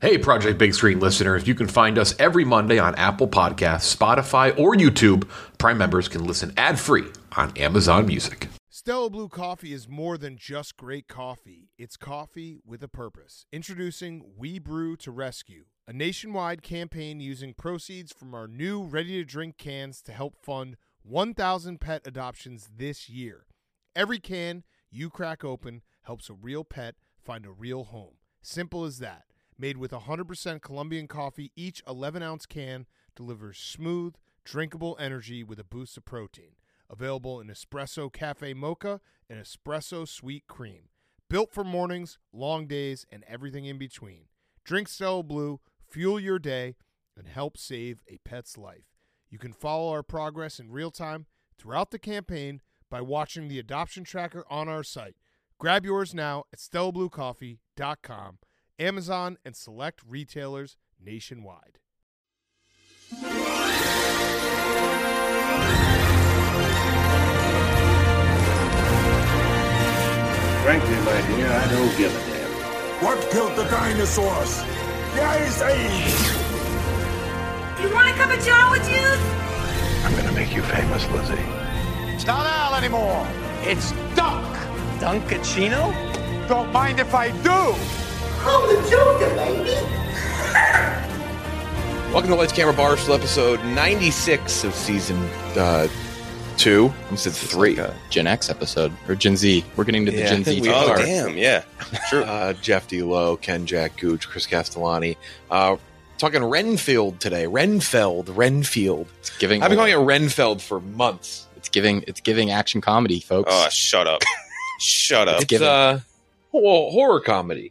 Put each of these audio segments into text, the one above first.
Hey, Project Big Screen listeners, you can find us every Monday on Apple Podcasts, Spotify, or YouTube. Prime members can listen ad-free on Amazon Music. Stella Blue Coffee is more than just great coffee. It's coffee with a purpose. Introducing We Brew to Rescue, a nationwide campaign using proceeds from our new ready-to-drink cans to help fund 1,000 pet adoptions this year. Every can you crack open helps a real pet find a real home. Simple as that. Made with 100% Colombian coffee, each 11-ounce can delivers smooth, drinkable energy with a boost of protein. Available in Espresso Cafe Mocha and Espresso Sweet Cream. Built for mornings, long days, and everything in between. Drink Stella Blue, fuel your day, and help save a pet's life. You can follow our progress in real time throughout the campaign by watching the adoption tracker on our site. Grab yours now at StellaBlueCoffee.com. Amazon, and select retailers nationwide. Frankly, my dear, I don't give a damn. What killed the dinosaurs? The Ice Age! You want a cup of Joe with you? I'm gonna make you famous, Lizzie. It's not Al anymore. It's Dunk. Dunkachino? Don't mind if I do. I'm the Joker, baby. Welcome to Lights Camera Barstool, episode 96 of season 2. I said 3. Like Gen X episode, or Gen Z. We're getting to the Gen Z. Oh, damn, yeah. Sure. Jeff D. Lowe, Ken Jack Gooch, Chris Castellani. Talking Renfield today. Renfield. It's giving. I've been calling it Renfield for months. It's giving action comedy, folks. Oh, shut up. Shut up. It's horror comedy.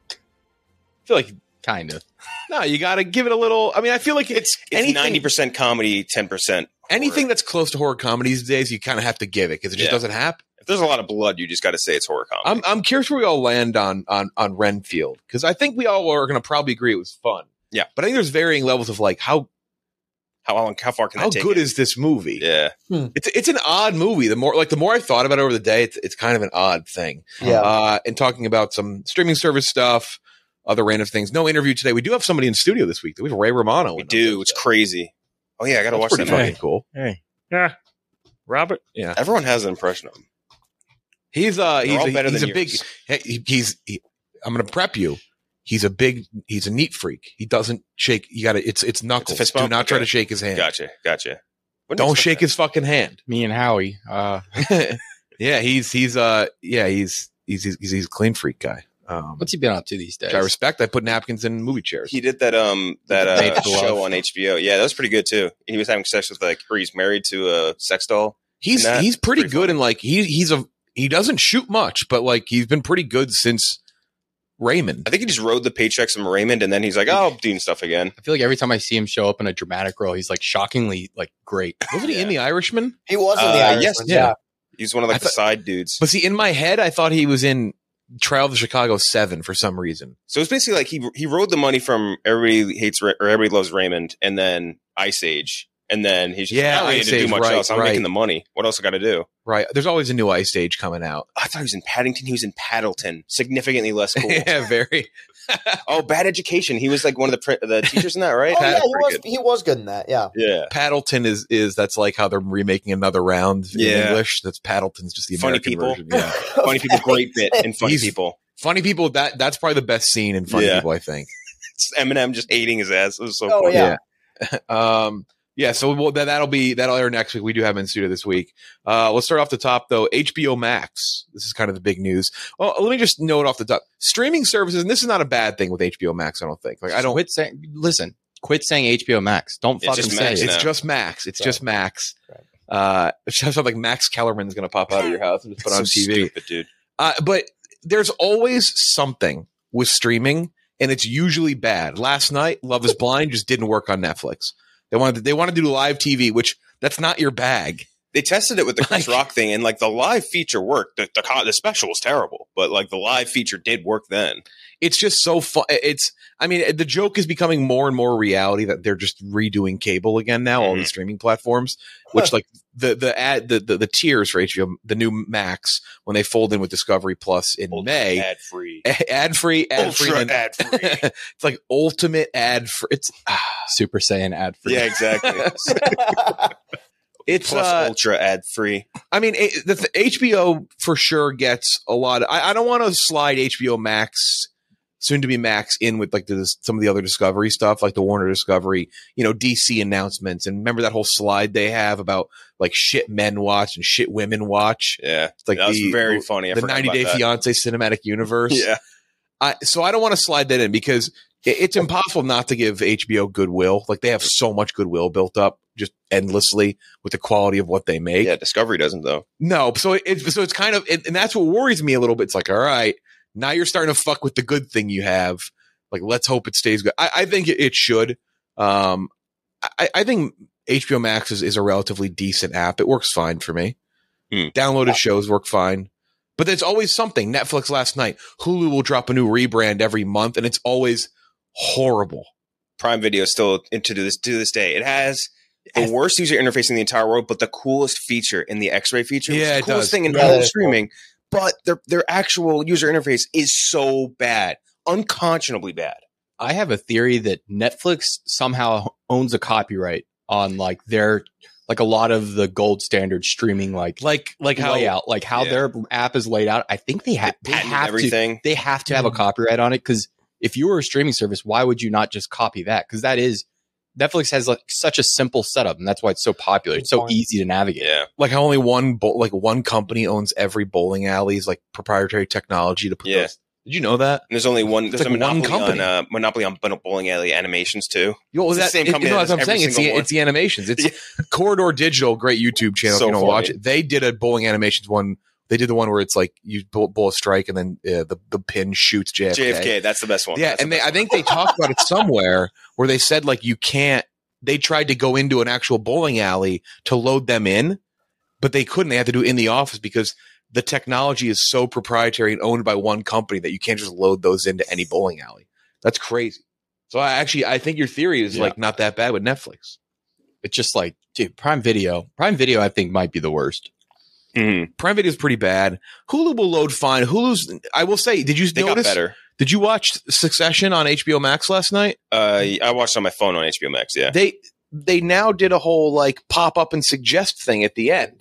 I feel like kind of. No, you got to give it a little. I mean, I feel like it's 90% comedy, 10% horror. Anything that's close to horror comedy these days, you kind of have to give it because it just doesn't happen. If there's a lot of blood, you just got to say it's horror comedy. I'm curious where we all land on Renfield because I think we all are going to probably agree it was fun. Yeah, but I think there's varying levels of like how far can that take? How good is this movie? Yeah, it's an odd movie. The more I thought about it over the day, it's kind of an odd thing. Yeah, and talking about some streaming service stuff. Other random things. No interview today. We do have somebody in studio this week. We have Ray Romano. We do. It's crazy. Oh yeah, I got to watch that. Fucking cool. Hey, yeah, Robert. Yeah, everyone has an impression of him. He's a big. He's. I'm going to prep you. He's a neat freak. He doesn't shake. You got to. It's knuckles. Do not try to shake his hand. Gotcha. Don't shake his fucking hand. Me and Howie. Yeah, he's a clean freak guy. What's he been up to these days? Which I respect. I put napkins in movie chairs. He did that show on HBO. Yeah, that was pretty good too. He was having sex with or he's married to a sex doll. He's pretty good and like he doesn't shoot much, but like he's been pretty good since Raymond. I think he just rode the paychecks from Raymond, and then he's like, "Oh, I'm doing stuff again." I feel like every time I see him show up in a dramatic role, he's like shockingly like great. Wasn't he in The Irishman? He was in The Irishman. Yes, yeah. He's one of the side dudes. But see, in my head, I thought he was in Trial of the Chicago 7 for some reason. So it's basically like he rode the money from Everybody Loves Raymond, and then Ice Age, and then he's just I don't need to do much else. I'm making the money. What else I got to do? Right. There's always a new Ice Age coming out. I thought he was in Paddington. He was in Paddleton. Significantly less cool. Yeah, very. Oh, Bad Education. He was like one of the teachers in that, right? Oh, yeah, he was good in that. Yeah. Yeah. Paddleton is that's like how they're remaking Another Round in English. That's Paddleton's just the Funny American People. version. Yeah. Funny People, great bit in Funny People. Funny People, that's probably the best scene in Funny People, I think. It's Eminem just hating his ass. It was so funny. Yeah. So that'll air next week. We do have him in studio this week. Let's start off the top though. HBO Max. This is kind of the big news. Well, let me just note off the top. Streaming services, and this is not a bad thing with HBO Max, I don't think. Like I don't quit saying HBO Max. Don't fucking say it. It's just Max. It's just Max. Right. It sounds like Max Kellerman's going to pop out of your house and just put on TV. Stupid, dude. But there's always something with streaming, and it's usually bad. Last night, Love is Blind just didn't work on Netflix. They wanted to do live TV, which that's not your bag. They tested it with the Chris Rock thing, and like the live feature worked. The special was terrible, but like the live feature did work then. It's just so fun. The joke is becoming more and more reality that they're just redoing cable again now, all the streaming platforms, which like the tiers for HBO, the new Max, when they fold in with Discovery Plus in May, ad free, ultra ad free. It's like ultimate ad free. It's Super Saiyan ad free. Yeah, exactly. It's plus ultra ad free. I mean, the HBO for sure gets a lot of, I don't want to slide HBO Max, soon to be Max, in with like some of the other Discovery stuff, like the Warner Discovery, DC announcements. And remember that whole slide they have about like shit men watch and shit women watch? Yeah. It's like that was very funny. The 90 Day Fiance cinematic universe. Yeah. So I don't want to slide that in because it's impossible not to give HBO goodwill. Like they have so much goodwill built up just endlessly with the quality of what they make. Yeah, Discovery doesn't though. No, so it's kind of, and that's what worries me a little bit. It's like, all right, now you're starting to fuck with the good thing you have. Like, let's hope it stays good. I think it should. I think HBO Max is a relatively decent app. It works fine for me. Downloaded shows work fine. But there's always something. Netflix last night. Hulu will drop a new rebrand every month, and it's always horrible. Prime Video still to this day. It has the worst user interface in the entire world, but the coolest feature in the X-ray feature. Yeah, the coolest thing in all streaming. But their actual user interface is so bad, unconscionably bad. I have a theory that Netflix somehow owns a copyright on like their like a lot of the gold standard streaming like layout, like how their app is laid out. I think they have everything. They have to have a copyright on it because if you were a streaming service, why would you not just copy that? Because Netflix has like such a simple setup, and that's why it's so popular. It's so easy to navigate. Yeah, like how only one company owns every bowling alley's like proprietary technology to put those. Did you know that? And there's only one. There's like a monopoly on bowling alley animations too. It's the same company. That's what I'm saying. It's the animations. It's Corridor Digital, great YouTube channel. So if you don't watch it. They did a bowling animations one. They did the one where it's like you bowl a strike and then the pin shoots JFK. JFK, that's the best one. Yeah, and I think they talked about it somewhere where they said like you can't. They tried to go into an actual bowling alley to load them in, but they couldn't. They had to do it in the office because the technology is so proprietary and owned by one company that you can't just load those into any bowling alley. That's crazy. So I think your theory is like not that bad with Netflix. It's just like, dude, Prime Video, I think might be the worst. Mm-hmm. Prime Video is pretty bad. Hulu will load fine. I will say, did you notice? Got better. Did you watch Succession on HBO Max last night? I watched it on my phone on HBO Max. Yeah, they now did a whole like pop up and suggest thing at the end,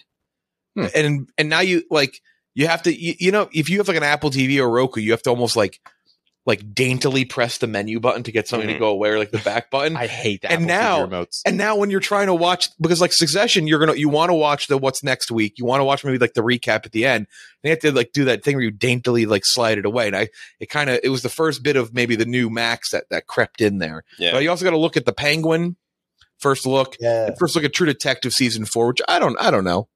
and now you have to if you have like an Apple TV or Roku, you have to almost like daintily press the menu button to get something to go away, or like the back button. I hate that. And now when you're trying to watch, because like Succession, you want to watch the what's next week. You want to watch maybe like the recap at the end. They have to like do that thing where you daintily like slide it away. And it was the first bit of maybe the new Max that crept in there. Yeah. But you also got to look at the Penguin first look. Yeah. First look at True Detective season 4, which I don't know.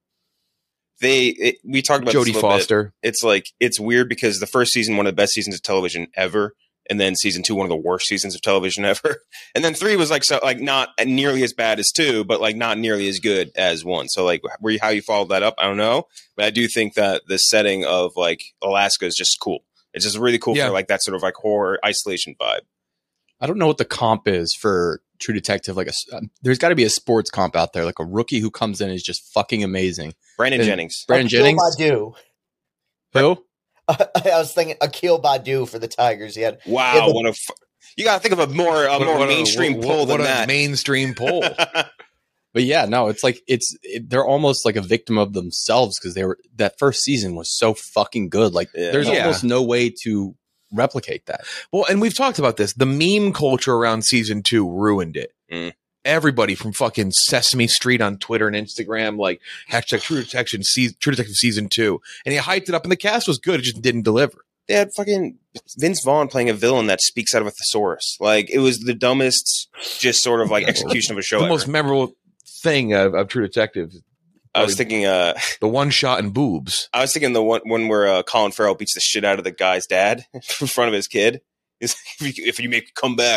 We talked about Jodie Foster. Bit. It's weird because the first season, one of the best seasons of television ever, and then season 2, one of the worst seasons of television ever, and then 3 was not nearly as bad as 2, but like not nearly as good as 1. So like how you followed that up, I don't know, but I do think that the setting of like Alaska is just cool. It's just really cool for like that sort of like horror isolation vibe. I don't know what the comp is for True Detective. Like there's got to be a sports comp out there, like a rookie who comes in and is just fucking amazing. Brandon Jennings. Badu. Who? I was thinking Akil Badu for the Tigers. Wow, you got to think of a more mainstream pull than that. Mainstream pull. But yeah, no, it's like they're almost like a victim of themselves because that first season was so fucking good. Like there's almost no way to replicate that. Well, and we've talked about this. The meme culture around season 2 ruined it. Everybody from fucking Sesame Street on Twitter and Instagram, like hashtag True Detective season 2, and he hyped it up, and the cast was good. It just didn't deliver. They had fucking Vince Vaughn playing a villain that speaks out of a thesaurus. Like it was the dumbest, just sort of like execution of a show. The most memorable thing of True Detective. I was thinking the one shot in boobs. I was thinking the one where Colin Farrell beats the shit out of the guy's dad in front of his kid. He's like, if you make me come back.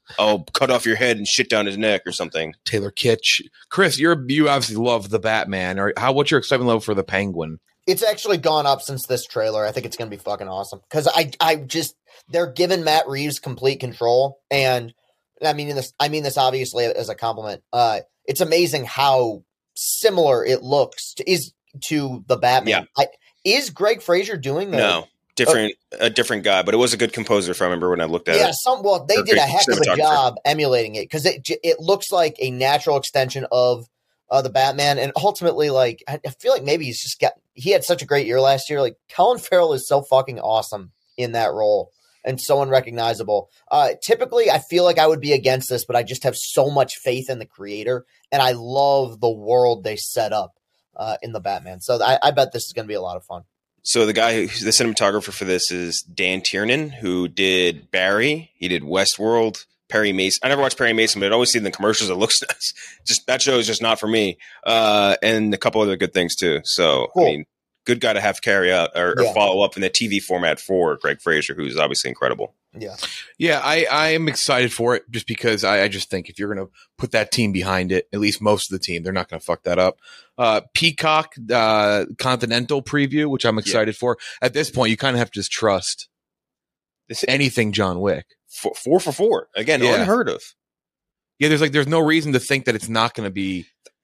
cut off your head and shit down his neck or something. Taylor Kitsch. Chris, you obviously love the Batman. Or what's your excitement level for the Penguin? It's actually gone up since this trailer. I think it's going to be fucking awesome because they're giving Matt Reeves complete control, and I mean this obviously as a compliment. It's amazing how similar it looks to the Batman. Yeah. Is Greg Fraser doing that? No, a different guy, but it was a good composer. If I remember when I looked at it. Yeah, they did a heck of a job emulating it because it looks like a natural extension of the Batman, and ultimately, like I feel like maybe he had such a great year last year. Like Colin Farrell is so fucking awesome in that role and so unrecognizable. Typically, I feel like I would be against this, but I just have so much faith in the creator, and I love the world they set up in the Batman. So I bet this is going to be a lot of fun. So the cinematographer for this is Dan Tiernan, who did Barry. He did Westworld. Perry Mason. I never watched Perry Mason, but I'd always see in the commercials. It looks nice. Just that show is just not for me. And a couple other good things too. So cool. I mean, good guy to have carry out or follow up in the TV format for Greg Fraser, who's obviously incredible. Yeah. I am excited for it just because I just think if you're going to put that team behind it, at least most of the team, they're not going to fuck that up. Peacock Continental preview, which I'm excited for. At this point, you kind of have to just trust anything John Wick. 4 for 4 again, unheard of. Yeah, there's no reason to think that it's not going to be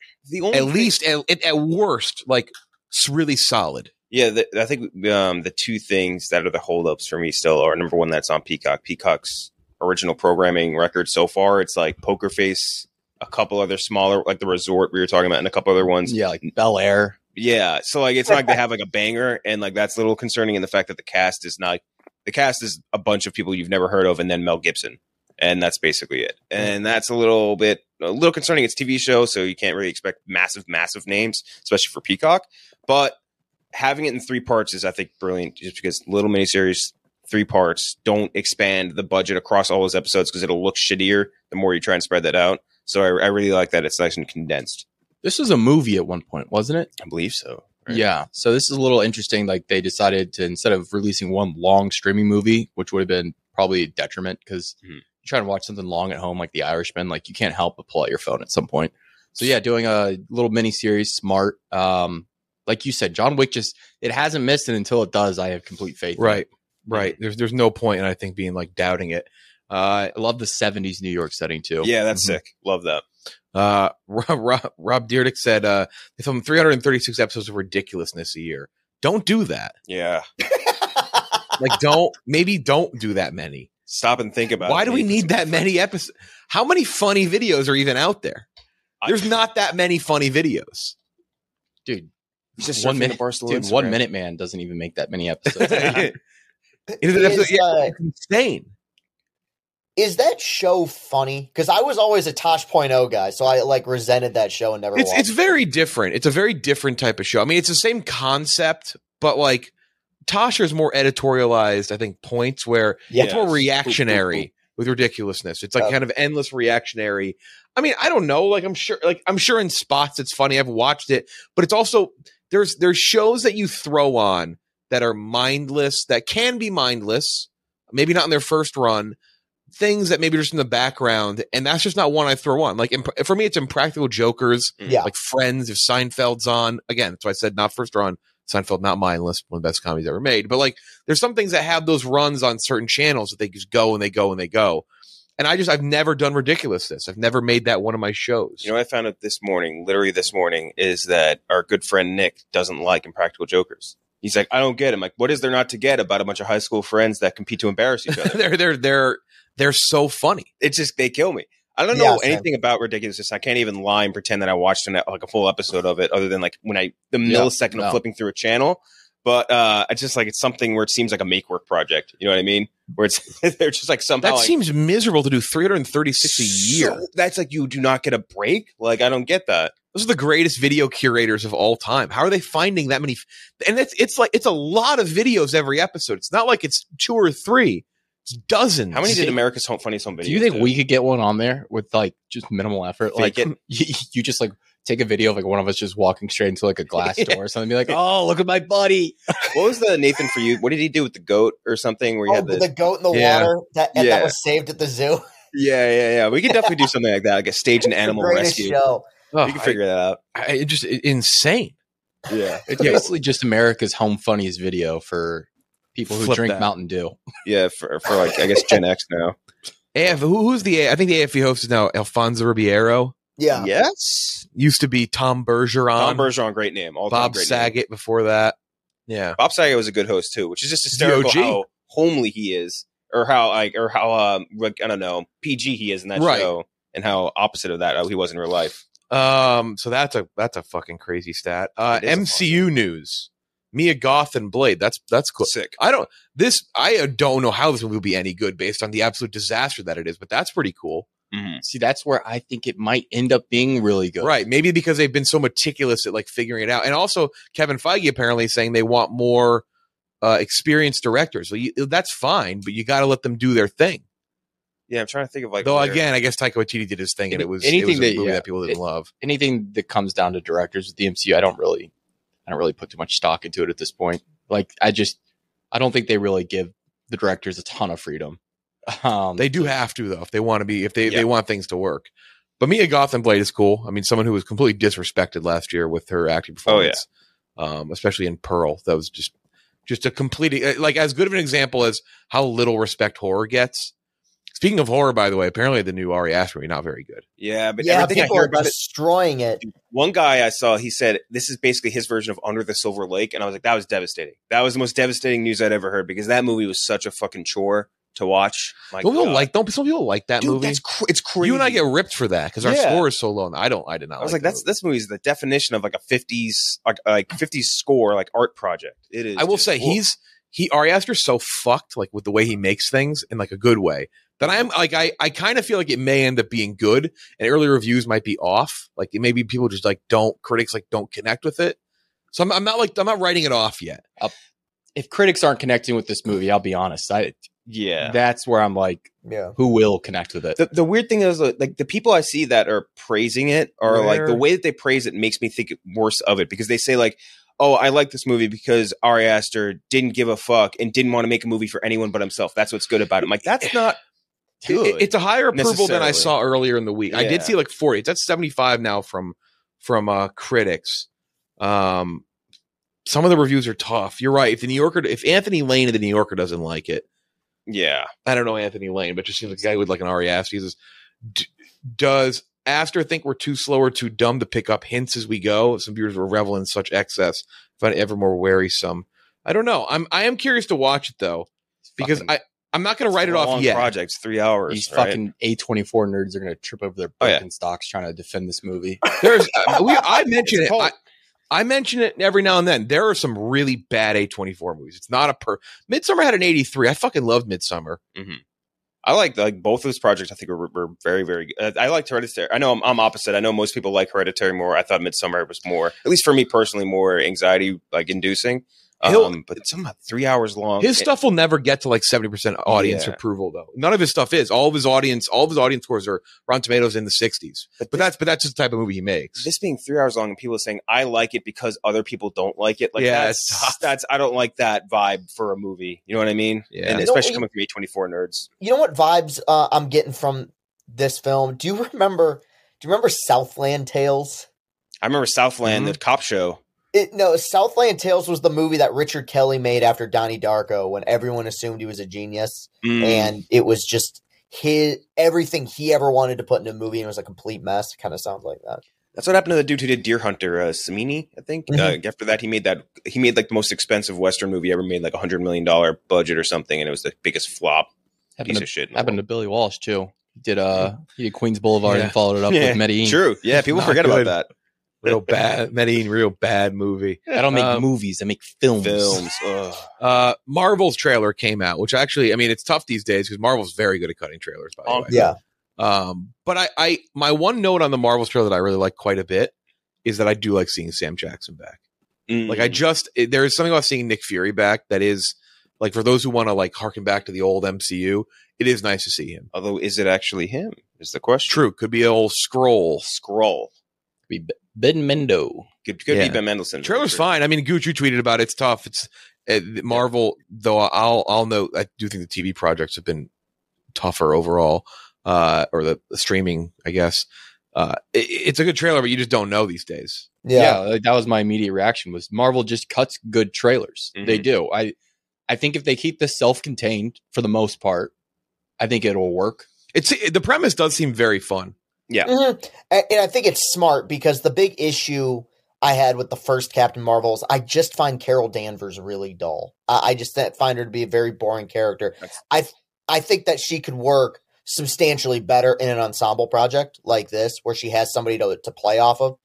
at worst like really solid. Yeah, I think the two things that are the holdups for me still are number one, that's on Peacock. Peacock's original programming record so far, it's like Poker Face, a couple other smaller, like The Resort we were talking about, and a couple other ones. Yeah, like Bel Air. Yeah, so like it's not like they have like a banger, and like that's a little concerning in the fact that the cast is a bunch of people you've never heard of, and then Mel Gibson, and that's basically it. And that's a little concerning. It's a TV show, so you can't really expect massive names, especially for Peacock. But having it in 3 parts is, I think, brilliant, just because little miniseries, 3 parts, don't expand the budget across all those episodes because it'll look shittier the more you try and spread that out. So I really like that it's nice and condensed. This was a movie at one point, wasn't it? I believe so. Right? Yeah. So this is a little interesting. Like they decided to, instead of releasing one long streaming movie, which would have been probably a detriment because you're trying to watch something long at home, like The Irishman, like you can't help but pull out your phone at some point. So yeah, doing a little mini series, smart. Like you said, John Wick it hasn't missed, and until it does, I have complete faith. Right. There's no point in, I think, being like doubting it. I love the 70s New York setting too. Yeah, that's sick. Love that. Rob Dyrdek said they filmed 336 episodes of ridiculousness a year. Don't do that. Yeah. Like don't do that many. Stop and think about it. Why do we need that many episodes? How many funny videos are even out there? There's not that many funny videos. Dude, just 1 minute. Dude, 1 Minute Man doesn't even make that many episodes. It's insane. Is that show funny? Because I was always a Tosh.0 guy, so I like resented that show and never watched it. It's very different. It's a very different type of show. I mean, it's the same concept, but like Tasha's more editorialized, I think, points where it's more reactionary with ridiculousness. It's like kind of endless reactionary. I mean, I don't know. Like I'm sure in spots it's funny. I've watched it, but it's also there's shows that you throw on that are mindless, that can be mindless, maybe not in their first run. Things that maybe are just in the background, and that's just not one I throw on. Like for me, it's Impractical Jokers, like Friends. If Seinfeld's on, again, that's why I said not first run. Seinfeld, not mindless, one of the best comedies ever made. But like, there's some things that have those runs on certain channels that they just go and they go and they go. And I've never done ridiculousness. I've never made that one of my shows. You know, I found out literally this morning, is that our good friend Nick doesn't like Impractical Jokers. He's like, I don't get it. I'm like, what is there not to get about a bunch of high school friends that compete to embarrass each other? They're so funny. It's just, they kill me. I don't know anything about ridiculousness. I can't even lie and pretend that I watched like a full episode of it, other than like the millisecond of flipping through a channel. But it's just like, it's something where it seems like a make work project. You know what I mean? Where they're just like somehow. That seems miserable to do 336 a year. So that's like, you do not get a break. Like, I don't get that. Those are the greatest video curators of all time. How are they finding that many? And it's a lot of videos every episode. It's not like it's 2 or 3. It's dozens. How many did America's Funniest Home Videos? Do you think we could get one on there with like just minimal effort? Like you just like take a video of like one of us just walking straight into like a glass door or something, be like, oh, look at my buddy. What was the Nathan for you? What did he do with the goat or something? Where he had the goat in the water that was saved at the zoo. Yeah. We could definitely do something like that, like a stage and animal rescue. Show. We can figure that out. It's just insane. Yeah. It's basically just America's home funniest video for people who drink Mountain Dew. Yeah, for like, I guess, Gen X now. AF, who's I think the AFE host is now Alfonso Ribeiro. Yeah. Yes. Used to be Tom Bergeron. Tom Bergeron, great name. Bob Saget before that. Yeah. Bob Saget was a good host too, which is just hysterical how homely he is, or how I don't know, PG he is in that show, and how opposite of that he was in real life. So that's a fucking crazy stat. MCU news. Mia Goth and Blade. That's cool. Sick. I don't know how this movie will be any good based on the absolute disaster that it is, but that's pretty cool. Mm-hmm. See, that's where I think it might end up being really good. Right. Maybe because they've been so meticulous at like figuring it out. And also Kevin Feige apparently saying they want more experienced directors. So that's fine, but you got to let them do their thing. Yeah, I'm trying to think of like. Though again, I guess Taika Waititi did his thing, and it was a movie that people didn't love. Anything that comes down to directors with the MCU, I don't really put too much stock into it at this point. Like, I don't think they really give the directors a ton of freedom. They do have to, though, if they want to be, they want things to work. But Mia Goth and Blade is cool. I mean, someone who was completely disrespected last year with her acting performance, especially in Pearl. That was just a complete, like, as good of an example as how little respect horror gets. Speaking of horror, by the way, apparently the new Ari Aster movie not very good. Yeah, but everything people I hear are about destroying it. One guy I saw, he said this is basically his version of Under the Silver Lake, and I was like, that was devastating. That was the most devastating news I'd ever heard because that movie was such a fucking chore to watch. Some people like that movie. It's crazy. You and I get ripped for that because our score is so low. And I did not. I was like, this movie is the definition of like a 50s like 50s score like art project. It is. I will say Ari Aster's so fucked like with the way he makes things in like a good way that I'm like I kind of feel like it may end up being good and early reviews might be off. Like maybe people just like critics don't connect with it. So I'm not writing it off yet. If critics aren't connecting with this movie, I'll be honest. That's where I'm like, who will connect with it? The weird thing is, like, the people I see that are praising it are like the way that they praise it makes me think worse of it because they say like, oh, I like this movie because Ari Aster didn't give a fuck and didn't want to make a movie for anyone but himself. That's what's good about it. I'm like, that's not good. It's a higher approval than I saw earlier in the week. I did see like 40. That's 75 now from critics. Some of the reviews are tough. You're right. If Anthony Lane of the New Yorker doesn't like it, I don't know Anthony Lane, but just seems like a guy with like an Ari Aster. He says, does Aster think we're too slow or too dumb to pick up hints as we go? Some viewers will revel in such excess, find it ever more wearisome. I don't know. I am curious to watch it though, because I'm not going to write it off yet. Project's 3 hours. These fucking A24 nerds are going to trip over their Birkenstocks trying to defend this movie. I mention it. I mention it every now and then. There are some really bad A24 movies. It's not Midsommar had an 83. I fucking loved Midsommar. Mm-hmm. I like both of those projects. I think were very, very good. I liked Hereditary. I know I'm opposite. I know most people like Hereditary more. I thought Midsommar was more, at least for me personally, more anxiety like inducing. But it's about 3 hours long. His stuff will never get to like 70% audience approval, though. None of his stuff is. All of his audience scores are Rotten Tomatoes in the 60s. But that's just the type of movie he makes. This being 3 hours long and people are saying I like it because other people don't like it. Like that's I don't like that vibe for a movie. You know what I mean? Yeah. And especially coming from A24 nerds. You know what vibes I'm getting from this film? Do you remember Southland Tales? I remember Southland, the cop show. Southland Tales was the movie that Richard Kelly made after Donnie Darko when everyone assumed he was a genius. And it was just everything he ever wanted to put in a movie and it was a complete mess. It kind of sounds like that. That's what happened to the dude who did Deer Hunter, Samini, I think. After that, he made like the most expensive Western movie ever made, like $100 million budget or something. And it was the biggest flop piece of shit. Happened to Billy Walsh too. He did Queens Boulevard and followed it up with Medellin. True. Yeah. People forget about that. Real bad Medellin, real bad movie. I don't make movies, I make films. Marvel's trailer came out, which actually, I mean, it's tough these days because Marvel's very good at cutting trailers, by the way. Yeah. But my one note on the Marvel's trailer that I really like quite a bit is that I do like seeing Sam Jackson back. Like there is something about seeing Nick Fury back that is like, for those who want to like harken back to the old MCU, it is nice to see him. Although, is it actually him? Is the question. True. Could be an old Skrull. Could be Ben Mendo. Could be Ben Mendelsohn. Trailer's fine. I mean, Gooch, you tweeted about it. It's tough. It's Marvel, though. I'll note. I do think the TV projects have been tougher overall. or the streaming, I guess. It's a good trailer, but you just don't know these days. Yeah, like, that was my immediate reaction. Was Marvel just cuts good trailers? Mhm. They do. I think if they keep this self-contained for the most part, I think it'll work. The premise does seem very fun. Yeah. Mm-hmm. And I think it's smart because the big issue I had with the first Captain Marvel is I just find Carol Danvers really dull. I just find her to be a very boring character. I think that she could work substantially better in an ensemble project like this, where she has somebody to play off of.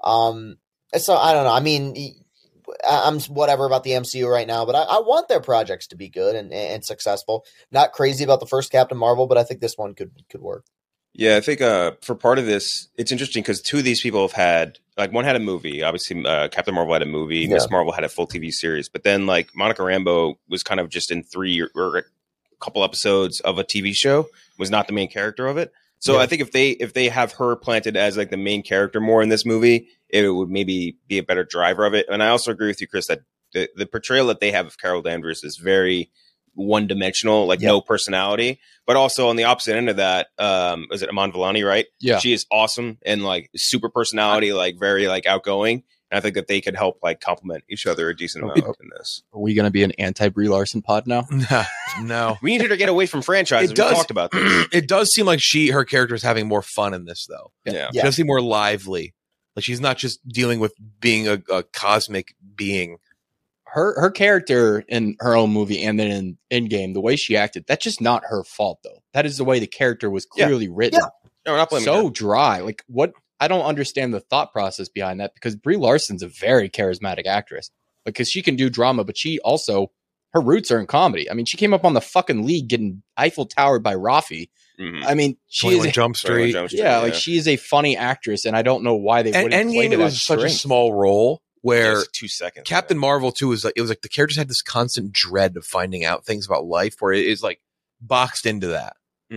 So I don't know. I mean, I'm whatever about the MCU right now, but I want their projects to be good and successful. Not crazy about the first Captain Marvel, but I think this one could work. Yeah, I think for part of this, it's interesting because two of these people have had, like, one had a movie. Obviously, Captain Marvel had a movie. Yeah. Miss Marvel had a full TV series. But then, like, Monica Rambeau was kind of just in 3 or a couple episodes of a TV show, was not the main character of it. So Yeah. I think if they have her planted as, like, the main character more in this movie, it would maybe be a better driver of it. And I also agree with you, Chris, that the portrayal that they have of Carol Danvers is very one-dimensional, like no personality. But also on the opposite end of that, is it Iman Vellani, right? Yeah. She is awesome and, like, super personality, like very, like, outgoing. And I think that they could help, like, complement each other a decent amount in this. Are we going to be an anti-Brie Larson pod now? No. We need her to get away from franchises. It does. We talked about this. It does seem like her character is having more fun in this, though. Yeah. She does seem more lively. Like, she's not just dealing with being a cosmic being. Her character in her own movie and then in Endgame, the way she acted, that's just not her fault, though. That is the way the character was clearly written. Yeah. No, we're not blaming So her. dry. Like, what? I don't understand the thought process behind that, because Brie Larson's a very charismatic actress. Because she can do drama, but she also, her roots are in comedy. I mean, she came up on the fucking League getting Eiffel Towered by Rafi. Mhm. I mean, she 21 is Jump Street. like she is a funny actress, and I don't know why they And wouldn't play Endgame, to it that was such a strength. small role where Just 2 seconds. Captain Marvel too was like, it was like the characters had this constant dread of finding out things about life, where it is like boxed into that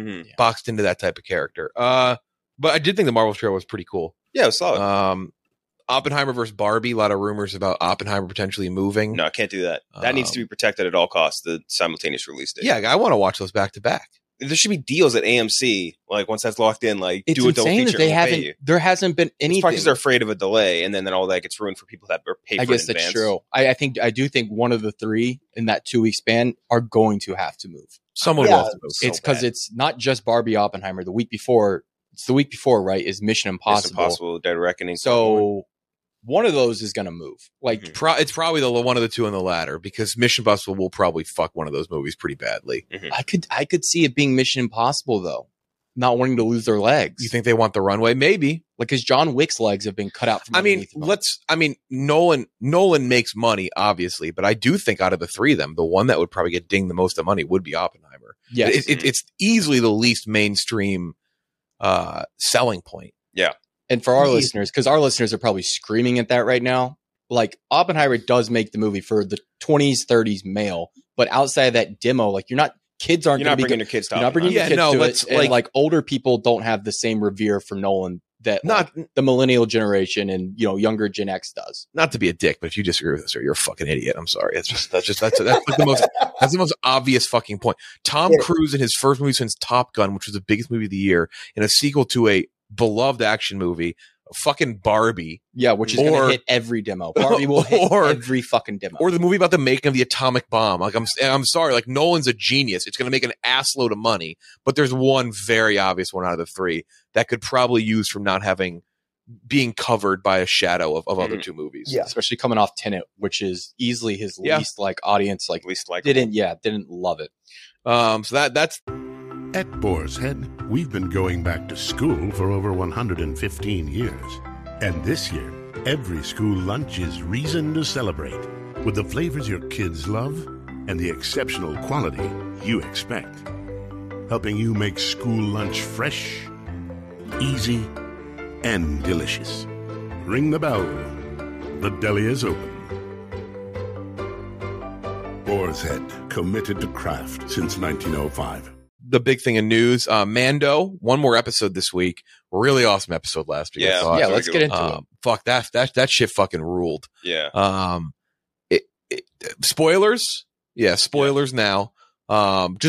type of character. But I did think the Marvel trailer was pretty cool. Yeah, it was solid. Oppenheimer versus Barbie. A lot of rumors about Oppenheimer potentially moving. No, I can't do that. That needs to be protected at all costs, the simultaneous release date. Yeah, I want to watch those back to back. There should be deals at AMC, like, once that's locked in, like, It's do a double insane feature that they and we'll pay haven't. you. There hasn't been It's probably anything. because they're afraid of a delay, and then all that gets ruined for people that are paid I for guess it in that's advance. true. I do think one of the three in that 2-week span are going to have to move. Someone Yeah. will have to move. It's because it's not just Barbie Oppenheimer. The week before, right, is Mission It's Impossible. Impossible, Dead Reckoning. So one of those is going to move. Like, It's probably the one of the two in the latter, because Mission Impossible will probably fuck one of those movies pretty badly. I could see it being Mission Impossible, though, not wanting to lose their legs. You think they want the runway? Maybe. Like, because John Wick's legs have been cut out from underneath him. Nolan makes money, obviously, but I do think out of the three of them, the one that would probably get dinged the most of money would be Oppenheimer. Yes. It's easily the least mainstream selling point. Yeah. And for our listeners, because our listeners are probably screaming at that right now, like, Oppenheimer does make the movie for the 20s, 30s male, but outside of that demo, like, kids aren't You're going not to be bringing your kids to You're not bringing your kids Oppenheimer. to Yeah, it. no, And, like, older people don't have the same revere for Nolan that Not- the millennial generation and, younger Gen X does. Not to be a dick, but if you disagree with us, you're a fucking idiot. I'm sorry. That's like the most obvious fucking point. Tom Cruise in his first movie since Top Gun, which was the biggest movie of the year, in a sequel to a beloved action movie, fucking Barbie. Yeah, which is going to hit every demo. Barbie will hit every fucking demo. Or the movie about the making of the atomic bomb. Like, I'm sorry, like, Nolan's a genius. It's going to make an ass load of money, but there's one very obvious one out of the three that could probably use from not being covered by a shadow of other two movies. Yeah. Especially coming off Tenet, which is easily his least audience, least like didn't love it. So that's At Boar's Head, we've been going back to school for over 115 years. And this year, every school lunch is reason to celebrate with the flavors your kids love and the exceptional quality you expect. Helping you make school lunch fresh, easy, and delicious. Ring the bell. The deli is open. Boar's Head, committed to craft since 1905. the big thing in news. Mando, one more episode this week. Really awesome episode last week. Yeah, yeah. Let's get into it. Fuck that shit fucking ruled. Yeah. Spoilers. Yeah, spoilers now. Just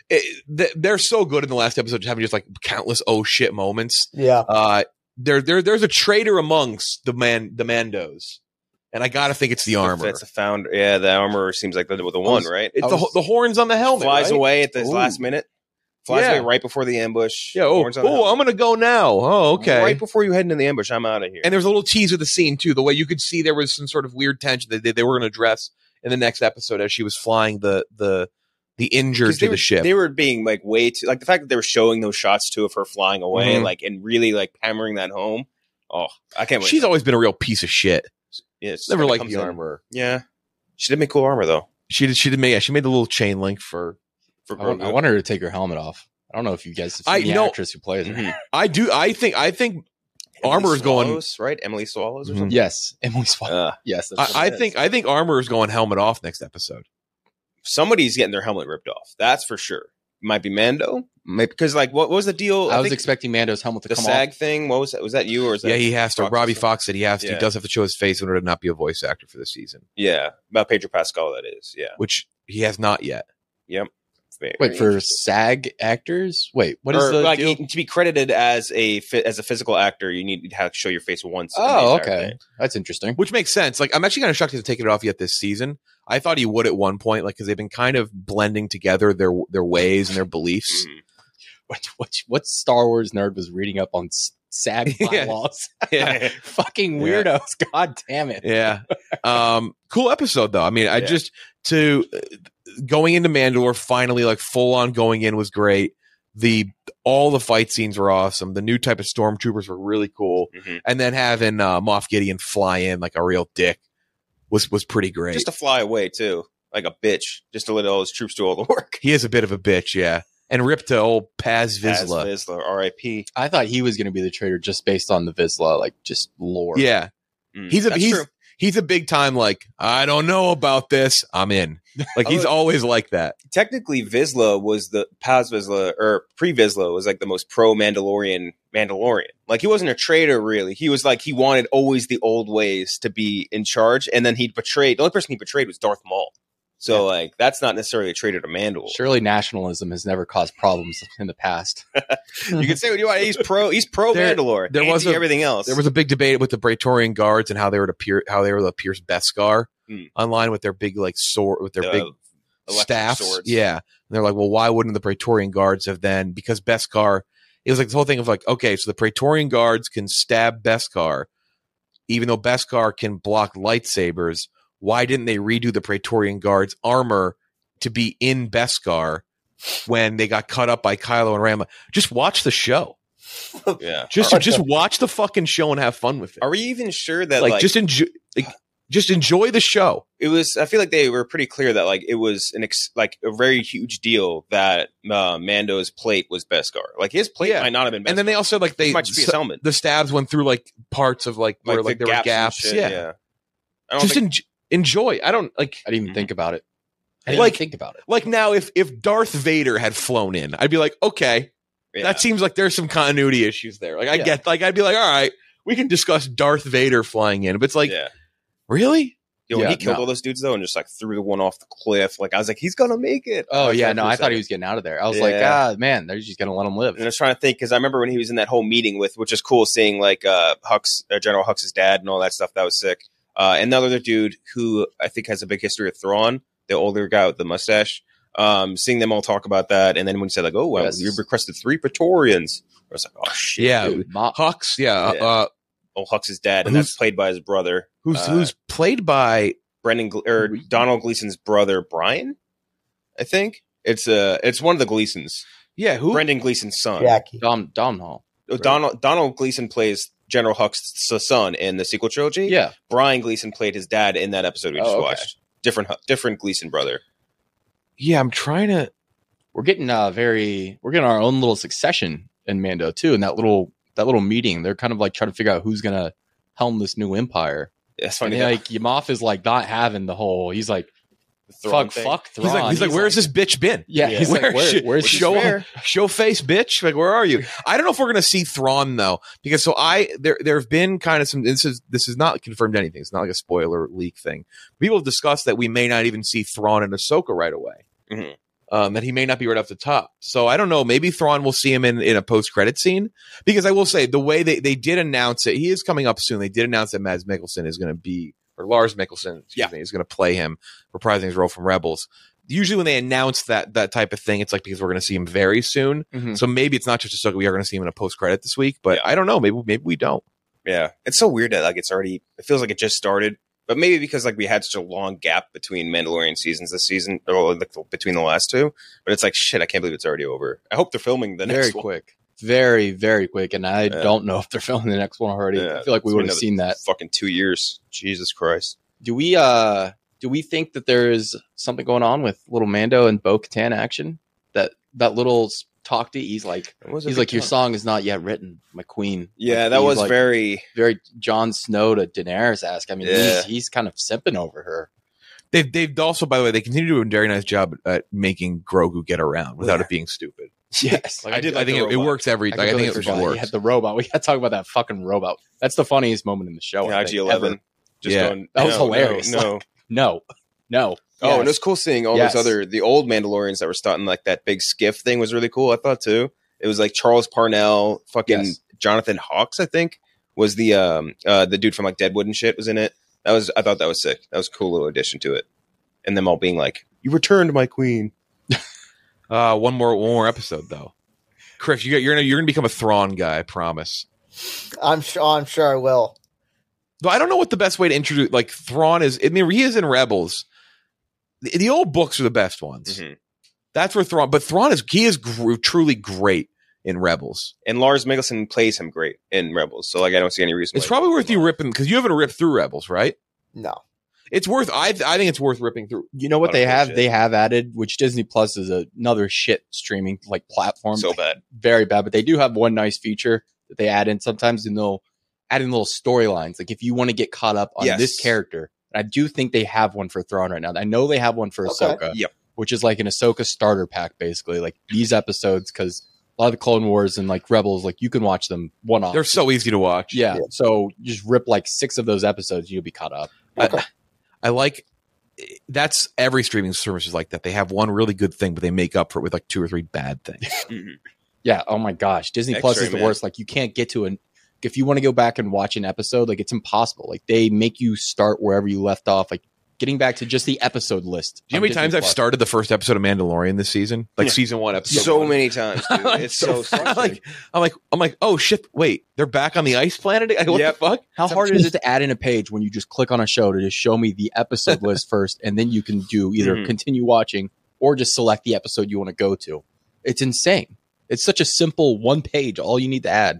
they're so good in the last episode, just having just like countless oh shit moments. Yeah. There's a traitor amongst the Mandos, and I gotta think it's the armor. It's a founder. Yeah, the armor seems like the one, right? It's the horns on the helmet. Flies right? away at the last minute. Flies away right before the ambush. Yeah. I'm gonna go now. Oh, okay. Right before you head into the ambush, I'm out of here. And there's a little tease of the scene too. The way you could see there was some sort of weird tension that they were going to address in the next episode as she was flying the injured to the ship. They were being like way too like the fact that they were showing those shots too of her flying away, like and really like hammering that home. Oh, I can't wait. She's always been a real piece of shit. Yeah, it's never liked the armor. Yeah, she did make cool armor though. She did make. Yeah, she made the little chain link for. I want her to take her helmet off. I don't know if you guys have seen the actress who plays her. I do. I think armor is going right. Emily Swallows or something. Yes, Emily Swallows. Yes, I think armor is going helmet off next episode. Somebody's getting their helmet ripped off. That's for sure. Might be Mando. Maybe because like what was the deal? I was expecting Mando's helmet to come off. The SAG thing. What was that? Was that you or is that? Yeah, he has to. Robbie Fox said he has to. He does have to show his face in order to not be a voice actor for the season. Yeah, about Pedro Pascal. That is. Yeah, which he has not yet. Yep. Wait, for SAG actors? Wait, what is the like deal? to be credited as a physical actor? You need to have to show your face once. Oh, okay, that's interesting. Which makes sense. Like, I'm actually kind of shocked he hasn't taken it off yet this season. I thought he would at one point, like because they've been kind of blending together their ways and their beliefs. What Star Wars nerd was reading up on SAG bylaws? Yeah, fucking weirdos. Yeah. God damn it. Yeah. Cool episode though. I mean, I just going into Mandalore finally, like full on going in was great. All the fight scenes were awesome. The new type of stormtroopers were really cool, and then having Moff Gideon fly in like a real dick was pretty great. Just to fly away too, like a bitch, just to let all his troops do all the work. He is a bit of a bitch, yeah. And rip to old Paz Vizsla. Paz Vizsla, R.I.P. I thought he was going to be the traitor just based on the Vizsla, like just lore. Yeah, he's a big time. Like, I don't know about this. I'm in. Like he's always like that. Technically, Vizsla was the Paz Vizsla or pre-Vizsla was like the most pro Mandalorian. Like he wasn't a traitor really. He was like he wanted always the old ways to be in charge, and then he betrayed. The only person he betrayed was Darth Maul. So like that's not necessarily a traitor to Mandalore. Surely nationalism has never caused problems in the past. You can say what you want. He's pro Mandalore. There was everything else. There was a big debate with the Praetorian Guards and how they were to pierce Beskar online with their big like sword with their big staffs. Swords. Yeah, and they're like, well, why wouldn't the Praetorian Guards have then? Because Beskar, it was like this whole thing of like, okay, so the Praetorian Guards can stab Beskar, even though Beskar can block lightsabers. Why didn't they redo the Praetorian Guards' armor to be in Beskar when they got cut up by Kylo and Rey? Just watch the show. Yeah, just watch the fucking show and have fun with it. Are we even sure that like just enjoy the show? It was. I feel like they were pretty clear that like it was like a very huge deal that Mando's plate was Beskar. Like his plate might not have been Beskar. And then they also like they might just be his helmet. The stabs went through like parts of like where like there were gaps. Yeah. Enjoy. I didn't even think about it. Like now, if Darth Vader had flown in, I'd be like, okay, that seems like there's some continuity issues there. Like I get, like I'd be like, all right, we can discuss Darth Vader flying in, but it's like, really? When he killed all those dudes though, and just like threw the one off the cliff, like I was like, he's gonna make it. Oh yeah, no, I thought he was getting out of there. I was like, man, they're just gonna let him live. And I was trying to think because I remember when he was in that whole meeting which is cool, seeing like Hux, General Hux's dad, and all that stuff. That was sick. And the other dude who I think has a big history of Thrawn, the older guy with the mustache, seeing them all talk about that. And then when he said like, oh, well, you requested 3 Praetorians. I was like, oh shit. Yeah. Dude. Hux. Old Hux's dad. And that's played by his brother. Who's played by Donald Gleason's brother, Brian, I think. It's one of the Gleasons. Yeah. Who? Brendan Gleason's son. Jackie. Domhnall. Donald Gleason plays General Hux's son in the sequel trilogy. Yeah. Brian Gleason played his dad in that episode we just watched. Different Gleason brother. Yeah, I'm trying to. We're getting our own little succession in Mando too. In that little meeting, they're kind of like trying to figure out who's gonna helm this new empire. Yeah, it's funny. And like Moff is like not having the whole. He's like, fuck Thrawn. He's like, where's this bitch been? Yeah. He's like, where's show face bitch? Like, where are you? I don't know if we're gonna see Thrawn though, because there have been kind of some. This is not confirmed anything. It's not like a spoiler leak thing. People have discussed that we may not even see Thrawn and Ahsoka right away. Mm-hmm. that he may not be right off the top. So I don't know. Maybe Thrawn will see him in a post-credit scene, because I will say the way they did announce it, he is coming up soon. They did announce that Mads Mikkelsen is going to be, or Lars Mikkelsen, excuse me, is going to play him, reprising his role from Rebels. Usually when they announce that type of thing, it's like because we're going to see him very soon. Mm-hmm. So maybe it's not just Ahsoka. We are going to see him in a post-credit this week, but I don't know. Maybe we don't. Yeah. It's so weird that like it feels like it just started, but maybe because like we had such a long gap between Mandalorian seasons this season, or like between the last two, but it's like, shit, I can't believe it's already over. I hope they're filming the next one. Very quick. Very, very quick. And I don't know if they're filming the next one already. I feel like we would have seen that. Fucking 2 years. Jesus Christ. Do we think that there is something going on with little Mando and Bo-Katan action? That little talk to, he's like, your song is not yet written, my queen. Yeah, that was like very Jon Snow to Daenerys-esque. I mean, he's kind of simping over her. They've also, by the way, they continue to do a very nice job at making Grogu get around without it being stupid. Yes, I think it works every. I think it works. Yeah, the robot. We got to talk about that fucking robot. That's the funniest moment in the show. IG-11. That was hilarious. No. Oh, and it was cool seeing all those the old Mandalorians that were starting like that big skiff thing was really cool. I thought too. It was like Charles Parnell, fucking Jonathan Hawks, I think, was the dude from like Deadwood and shit was in it. I thought that was sick. That was a cool little addition to it. And them all being like, "You returned, my queen." One more episode though. Chris, you're gonna become a Thrawn guy, I promise. I'm sure I will. Though I don't know what the best way to introduce like Thrawn is. I mean, he is in Rebels. The old books are the best ones. Mm-hmm. That's where Thrawn. But Thrawn is truly great in Rebels, and Lars Mikkelsen plays him great in Rebels. So like, I don't see any reason. It's probably worth you ripping because you haven't ripped through Rebels, right? No. It's worth. I think it's worth ripping through. You know what they have? They have added, which Disney Plus is another shit streaming like platform. So bad, very bad. But they do have one nice feature that they add in sometimes, and they'll add in little storylines. Like if you want to get caught up on this character, and I do think they have one for Thrawn right now. I know they have one for Ahsoka, which is like an Ahsoka starter pack, basically. Like these episodes, because a lot of the Clone Wars and like Rebels, like you can watch them one off. They're so easy to watch. Yeah. So you just rip like 6 of those episodes, you'll be caught up. I like that's every streaming service is like that. They have one really good thing, but they make up for it with like 2 or 3 bad things. Yeah. Oh my gosh. Disney Plus is the worst. Like you can't get to if you want to go back and watch an episode, like it's impossible. Like they make you start wherever you left off. Like getting back to just the episode list. Do you know how many times I've started the first episode of Mandalorian this season? Like season 1 episode. So many times, dude. It's so frustrating. I'm like, oh shit, wait, they're back on the ice planet? What the fuck? How hard is it to add in a page when you just click on a show to just show me the episode list first, and then you can do either continue watching or just select the episode you want to go to? It's insane. It's such a simple 1 page, all you need to add.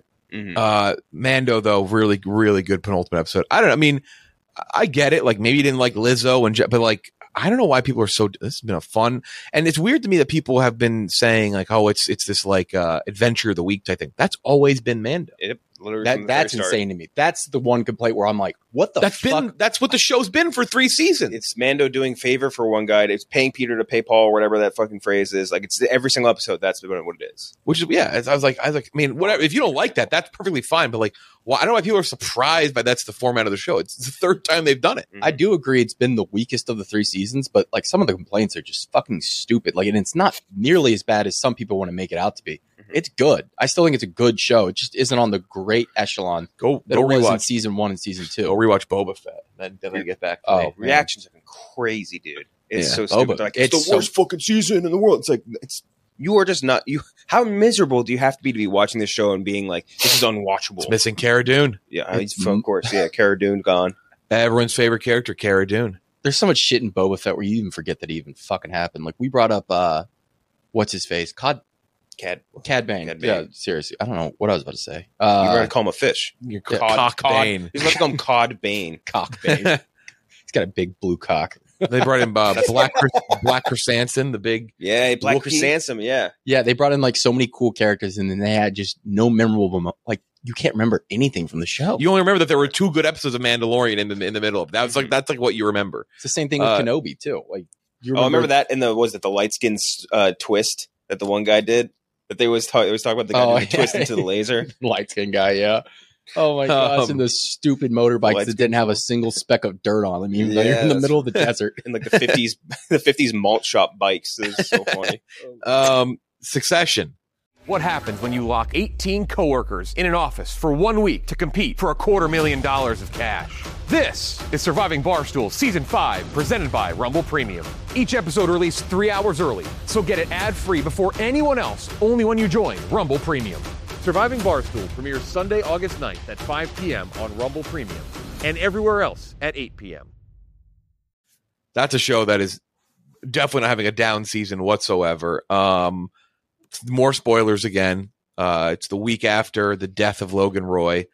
Mando, though, really, really good penultimate episode. I don't know. I mean, I get it. Like maybe you didn't like Lizzo, but like I don't know why people are so. This has been a fun, and it's weird to me that people have been saying like, oh, it's this like adventure of the week type thing. That's always been Mando. That's insane to me. That's the one complaint where I'm like, what the fuck? That's what the show's been for 3 seasons. It's Mando doing favor for one guy. It's paying Peter to pay Paul, whatever that fucking phrase is. Like it's every single episode. That's what it is. Which is I was like, I mean, whatever. If you don't like that, that's perfectly fine. But like, well, I don't know why people are surprised by that's the format of the show. It's the 3rd time they've done it. I do agree it's been the weakest of the 3 seasons, but like some of the complaints are just fucking stupid. Like, and it's not nearly as bad as some people want to make it out to be. It's good. I still think it's a good show. It just isn't on the great echelon that it was in season 1 and season 2. Go rewatch Boba Fett. Then get back to me. Reactions have been crazy, dude. It's so stupid. Like, it's the worst fucking season in the world. It's like you are just not you. How miserable do you have to be watching this show and being like, this is unwatchable? It's missing Cara Dune. Yeah, of course. Yeah, Cara Dune gone. Everyone's favorite character, Cara Dune. There's so much shit in Boba Fett where you even forget that it even fucking happened. Like we brought up what's his face? Cad Bane. Yeah, seriously. I don't know what I was about to say. You're going to call him a fish. You're Cock Bane. He's going to call him Cod Bane. Cock Bane. He's got a big blue cock. They brought in Black Chrysanthemum, the big Black Chrysanthemum, yeah. They brought in like so many cool characters, and then they had just no memorable like you can't remember anything from the show. You only remember that there were 2 good episodes of Mandalorian in the middle of that. Was like that's like what you remember. It's the same thing with Kenobi too. Like I remember that in the light skin twist that the one guy did. That they was talking about the guy doing the twist into the laser. Light skin guy, yeah. Oh my gosh! And the stupid motorbikes that didn't have a single speck of dirt on them, even though you're in the middle of the desert. And like the 50s malt shop bikes. This is so funny. Succession. What happens when you lock 18 coworkers in an office for 1 week to compete for $250,000 of cash? This is Surviving Barstool Season 5, presented by Rumble Premium. Each episode released 3 hours early, so get it ad-free before anyone else, only when you join Rumble Premium. Surviving Barstool premieres Sunday, August 9th at 5 p.m. on Rumble Premium and everywhere else at 8 p.m. That's a show that is definitely not having a down season whatsoever. More spoilers again. It's the week after the death of Logan Roy.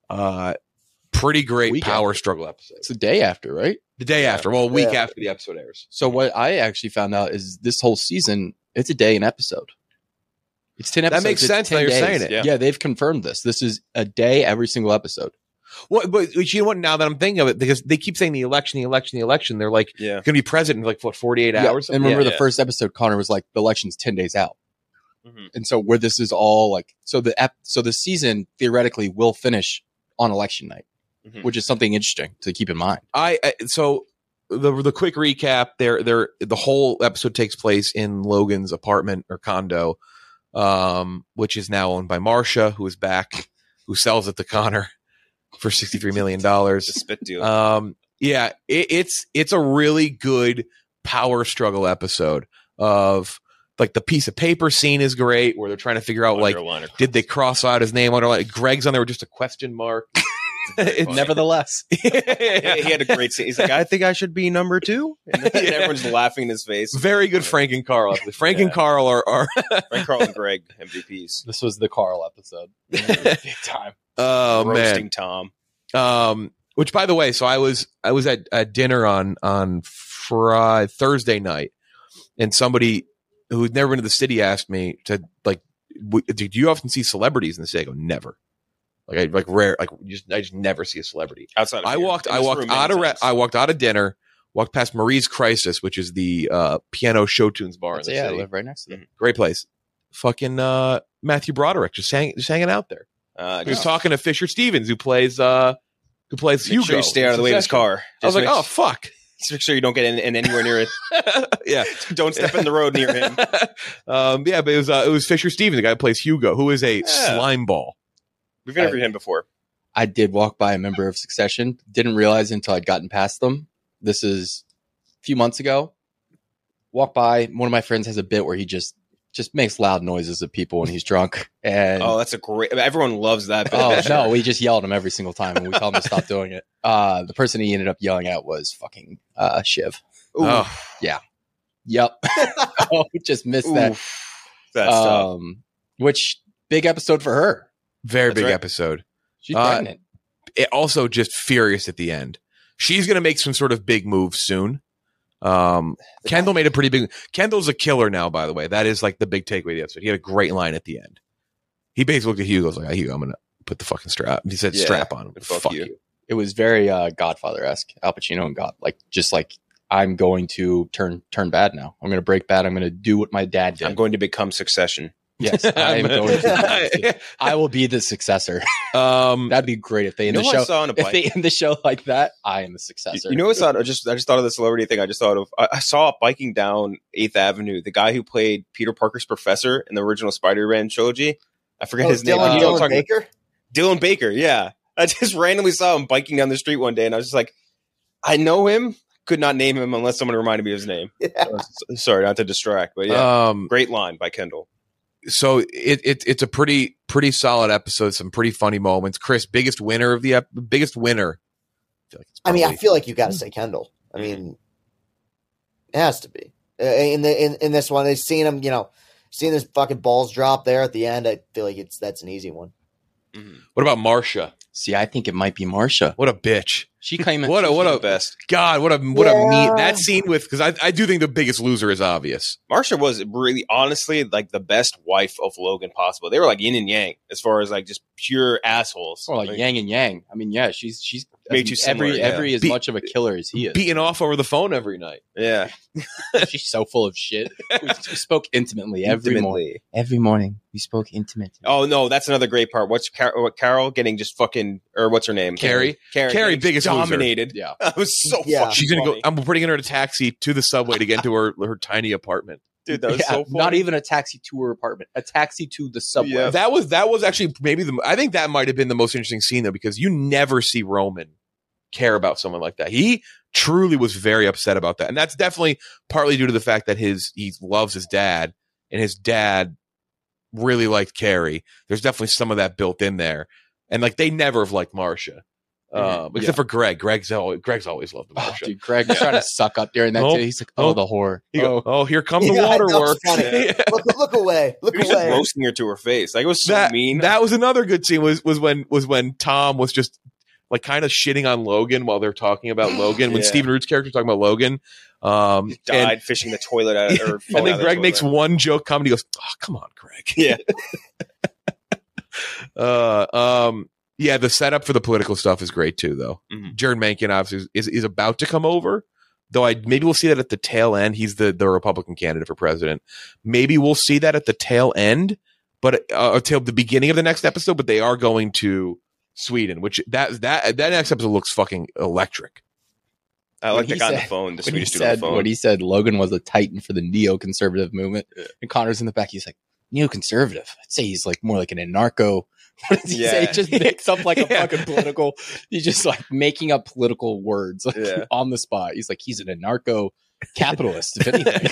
Pretty great power struggle episode. It's the day after, right? The day after. Well, a week after the episode airs. So what I actually found out is this whole season, it's a day an episode. It's 10 episodes. That makes sense now you're saying it. Yeah, they've confirmed this. This is a day every single episode. Well, but you know what? Now that I'm thinking of it, because they keep saying the election, they're like going to be president in like, what, 48 hours? And remember the first episode, Connor was like, the election's 10 days out. Mm-hmm. And so where this is all like, so the season theoretically will finish on election night, which is something interesting to keep in mind. So the quick recap there, the whole episode takes place in Logan's apartment or condo, which is now owned by Marcia, who is back, who sells it to Connor for $63 million. The spit deal. It's a really good power struggle episode of, like, the piece of paper scene is great where they're trying to figure out, like, did they cross out his name? Greg's on there with just a question mark. Nevertheless. He had a great scene. He's like, I think I should be number 2. And everyone's laughing in his face. Very good Frank and Carl. Frank and Carl are Frank, Carl, and Greg MVPs. This was the Carl episode. Big time. Roasting Tom. Which, by the way, so I was at dinner on Thursday night, and somebody who'd never been to the city asked me to, like, do you often see celebrities in the city? I go, never. I just never see a celebrity outside. I walked out of dinner, walked past Marie's Crisis, which is the piano show tunes bar in the city. I live right next to them. Great place. Fucking Matthew Broderick just hanging out there. He was talking to Fisher Stevens, who plays Hugo. Make sure you stay out of the way of his car. I was like, oh fuck. Just make sure you don't get in anywhere near it. Yeah, don't step in the road near him. But it was Fisher Stevens, the guy who plays Hugo, who is a slime ball. We've interviewed him before. I did walk by a member of Succession. Didn't realize until I'd gotten past them. This is a few months ago. Walked by. One of my friends has a bit where he just makes loud noises at people when he's drunk. And that's a great. Everyone loves that. No, we just yelled at him every single time, and we told him to stop doing it. The person he ended up yelling at was fucking Shiv. Ooh. Oh yeah, yep. We just missed that. That's tough. Which big episode for her. Very big episode. She's pregnant. It also just furious at the end. She's going to make some sort of big move soon. Kendall made a pretty big. Kendall's a killer now, by the way. That is like the big takeaway of the episode. He had a great line at the end. He basically looked at Hugo. Was like, Hugo, I'm going to put the fucking strap. He said, strap on him. Fuck you. It was very Godfather-esque. Al Pacino and God. I'm going to turn bad now. I'm going to break bad. I'm going to do what my dad did. I'm going to become Succession. Yes, I'm going to. I will be the successor. That'd be great if they end the show. If they end the show like that, I am the successor. You know what? I just thought of the celebrity thing. I just thought of. I saw biking down 8th Avenue. The guy who played Peter Parker's professor in the original Spider-Man trilogy. I forget his name. Dylan Baker. Dylan Baker. Yeah, I just randomly saw him biking down the street one day, and I was just like, I know him. Could not name him unless someone reminded me of his name. Yeah. Sorry, not to distract, but yeah, great line by Kendall. So it's a pretty solid episode. Some pretty funny moments. Chris, biggest winner. I feel like you got to say Kendall. I mean, it has to be in this one. They've seen him, seeing his fucking balls drop there at the end. I feel like that's an easy one. What about Marcia? See, I think it might be Marcia. What a bitch. She came in. What a best. God, what a mean that scene with, because I do think the biggest loser is obvious. Marcia was really, honestly, like the best wife of Logan possible. They were like yin and yang as far as like just pure assholes. Or like yang and yang. I mean, yeah, she's Made you similar, every as much of a killer as he is. Beating off over the phone every night. Yeah. She's so full of shit. We spoke intimately every morning. Every morning we spoke intimately. Oh no, that's another great part. What's Carol getting just fucking, or what's her name? Carrie, biggest dominated. Loser. Yeah, that was so fucking She's gonna funny. go. I'm bringing her in a taxi to the subway to get into her tiny apartment. Dude, that was so funny. Not even a taxi to her apartment. A taxi to the subway. Yeah. That was actually maybe I think that might have been the most interesting scene though, because you never see Roman care about someone like that. He truly was very upset about that, and that's definitely partly due to the fact that he loves his dad, and his dad really liked Carrie. There's definitely some of that built in there, and like they never have liked Marcia, except for Greg. Greg's always loved Marcia. Dude, Greg was trying to suck up during that too. He's like, the whore. Here comes the waterworks. Look away. Look He was away. just roasting her to her face. Like it was so mean. That was another good scene. Was when Tom was just like kind of shitting on Logan while they're talking about Logan. When Stephen Root's character talking about Logan, died fishing the toilet out, or and then Greg makes one joke comment. He goes, "Oh, come on, Greg." Yeah. Yeah. The setup for the political stuff is great too, though. Mm-hmm. Jared Mencken obviously is maybe we'll see that at the tail end. He's the Republican candidate for president. Maybe we'll see that at the tail end, but until the beginning of the next episode. But they are going to Sweden, which that next episode looks fucking electric. I like the guy on the phone, the Swedish dude on the phone. When he said Logan was a titan for the neoconservative movement, and Connor's in the back, he's like, neoconservative? I'd say he's like more like an anarcho. What does he say? He just makes up like a fucking political. He's just like making up political words on the spot. He's like, he's an anarcho capitalist, if anything.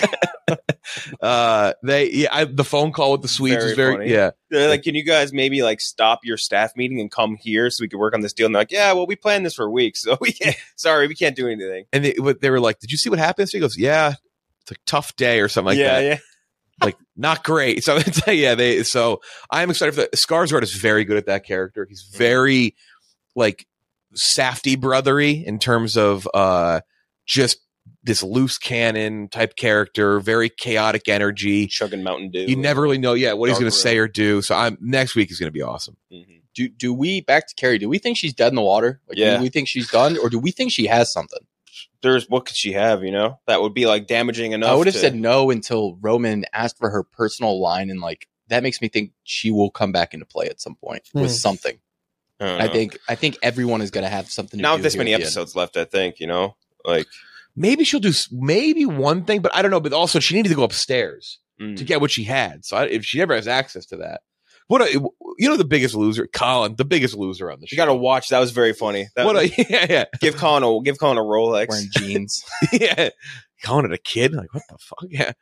The phone call with the Swedes is very funny. They're like, can you guys maybe like stop your staff meeting and come here so we can work on this deal? And they're like, yeah, well, we planned this for weeks, so we can't. Sorry, we can't do anything. And they were like, did you see what happened? So he goes, yeah, it's a tough day or something like that. Yeah. Like not great. So so I'm excited for that. Skarsgård is very good at that character. He's very like Safdie brothery in terms of just this loose cannon type character, very chaotic energy, chugging Mountain Dew. You never really know what he's going to say or do. So next week is going to be awesome. Mm-hmm. Do we, back to Carrie, do we think she's dead in the water? Like, do we think she's done, or do we think she has something? What could she have, that would be like damaging enough? I would have said no until Roman asked for her personal line, and like that makes me think she will come back into play at some point with something. I think everyone is going to have something to do. Not with this many episodes left, I think, like maybe she'll do one thing, but I don't know. But also she needed to go upstairs to get what she had. So if she never has access to that, the biggest loser, Colin, the biggest loser on the show. You got to watch. That was very funny. Give Colin a Rolex, wearing jeans. Yeah, calling it a kid. Like what the fuck? Yeah.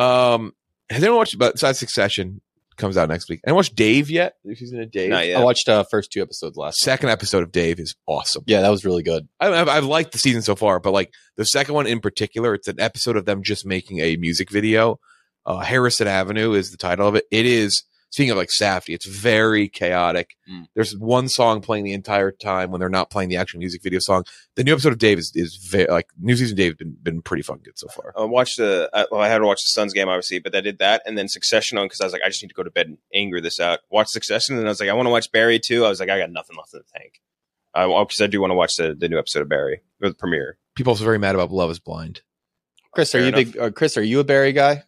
Has anyone watched? Besides Succession comes out next week. I watched Dave yet? She's in a Dave. Not yet. I watched first 2 episodes last. Second episode of Dave is awesome. Yeah, that was really good. I've liked the season so far, but like the second one in particular, it's an episode of them just making a music video. Harrison Avenue is the title of it. It is. Speaking of like Safdie, it's very chaotic. There's one song playing the entire time when they're not playing the actual music video song. The new episode of Dave is very, like new season of Dave has been pretty fucking good so far. I had to watch the Suns game obviously, but I did that and then Succession on because I was like, I just need to go to bed and anger this out. Watch Succession and I was like, I want to watch Barry too. I was like, I got nothing left in the tank. Because I do want to watch the new episode of Barry, or the premiere. People also very mad about Love Is Blind. Chris, are you a Barry guy?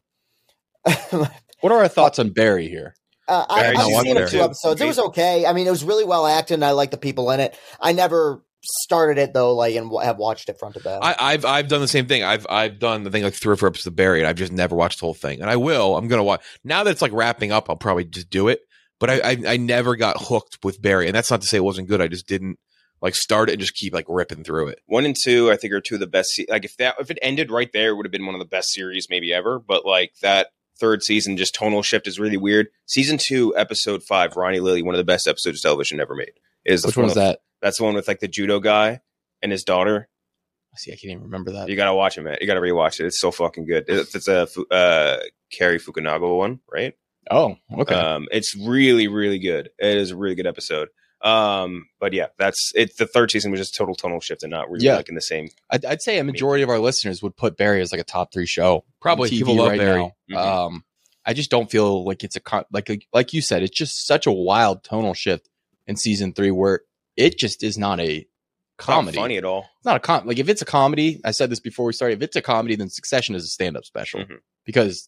What are our thoughts on Barry here? I've seen a few episodes. It was okay. I mean, it was really well acted, and I like the people in it. I never started it though, and have watched it front to back. I've done the same thing. I've done the thing like 3 or 4 episodes of Barry, and I've just never watched the whole thing. And I will. I'm gonna watch now that it's like wrapping up. I'll probably just do it. But I never got hooked with Barry, and that's not to say it wasn't good. I just didn't like start it and just keep like ripping through it. 1 and 2, I think, are 2 of the best. Like if it ended right there, it would have been one of the best series maybe ever. But like that 3rd season, just tonal shift is really weird. Season 2, episode 5, Ronnie Lily, one of the best episodes of television ever made. Which one was that? That's the one with like the judo guy and his daughter. See, I can't even remember that. You gotta watch it, man. You gotta rewatch it. It's so fucking good. It's a Cary Fukunaga one, right? Oh, okay. It's really, really good. It is a really good episode. But yeah, that's it. The third season was just total tonal shift and not really like in the same. I'd say a majority of our listeners would put Barry as like a top 3 show. Probably TV people love right Barry. now. I just don't feel like it's like you said, it's just such a wild tonal shift in season 3 where it just is not a comedy. Not funny at all. It's not like if it's a comedy, I said this before we started, if it's a comedy, then Succession is a stand-up special because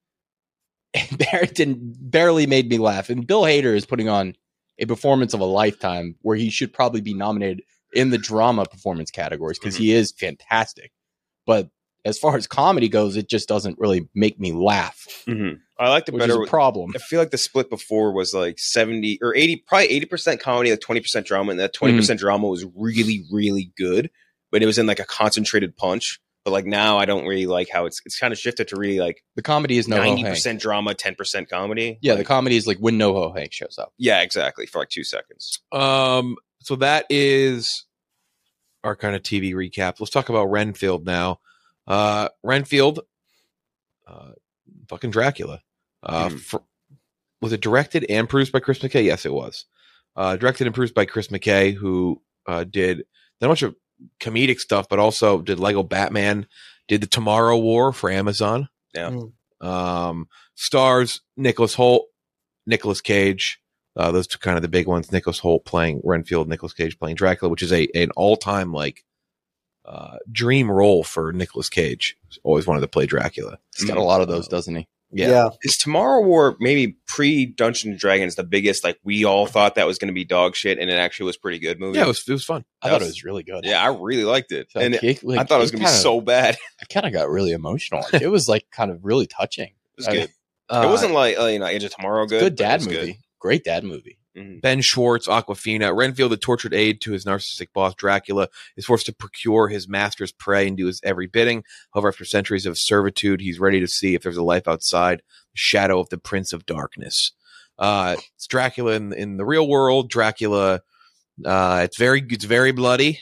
barely made me laugh. And Bill Hader is putting on a performance of a lifetime where he should probably be nominated in the drama performance categories because he is fantastic. But as far as comedy goes, it just doesn't really make me laugh. I like the better problem. I feel like the split before was like 70 or 80, probably 80% comedy, like 20% drama. And that 20% drama was really, really good, but it was in like a concentrated punch. But like now I don't really like how it's kind of shifted to really like the comedy is 90% drama, 10% comedy. Yeah. The comedy is like when NoHo Hank shows up. Yeah, exactly. For like 2 seconds. So that is our kind of TV recap. Let's talk about Renfield now. Renfield, fucking Dracula. Was it directed and produced by Chris McKay? Yes, it was. Directed and produced by Chris McKay, who did not much of comedic stuff, but also did Lego Batman, did the Tomorrow War for Amazon. Yeah. Stars Nicholas Hoult, Nicolas Cage. Those two kind of the big ones. Nicholas Hoult playing Renfield, Nicolas Cage playing Dracula, which is an all-time like dream role for Nicolas Cage. He's always wanted to play Dracula. He's got a lot of those, doesn't he? Yeah. Is Tomorrow War maybe pre Dungeons and Dragons the biggest? Like we all thought that was going to be dog shit, and it actually was pretty good movie. Yeah, it was fun. I thought it was really good. Yeah, I really liked it, and I thought it was going to be so bad. I kind of got really emotional. It was like kind of really touching. It was good. It wasn't like Edge of Tomorrow good. Good dad movie. Good. Great dad movie. Ben Schwartz, Awkwafina. Renfield, a tortured aide to his narcissistic boss, Dracula, is forced to procure his master's prey and do his every bidding. However, after centuries of servitude, he's ready to see if there's a life outside the shadow of the Prince of Darkness. It's Dracula in the real world. Dracula, it's very bloody.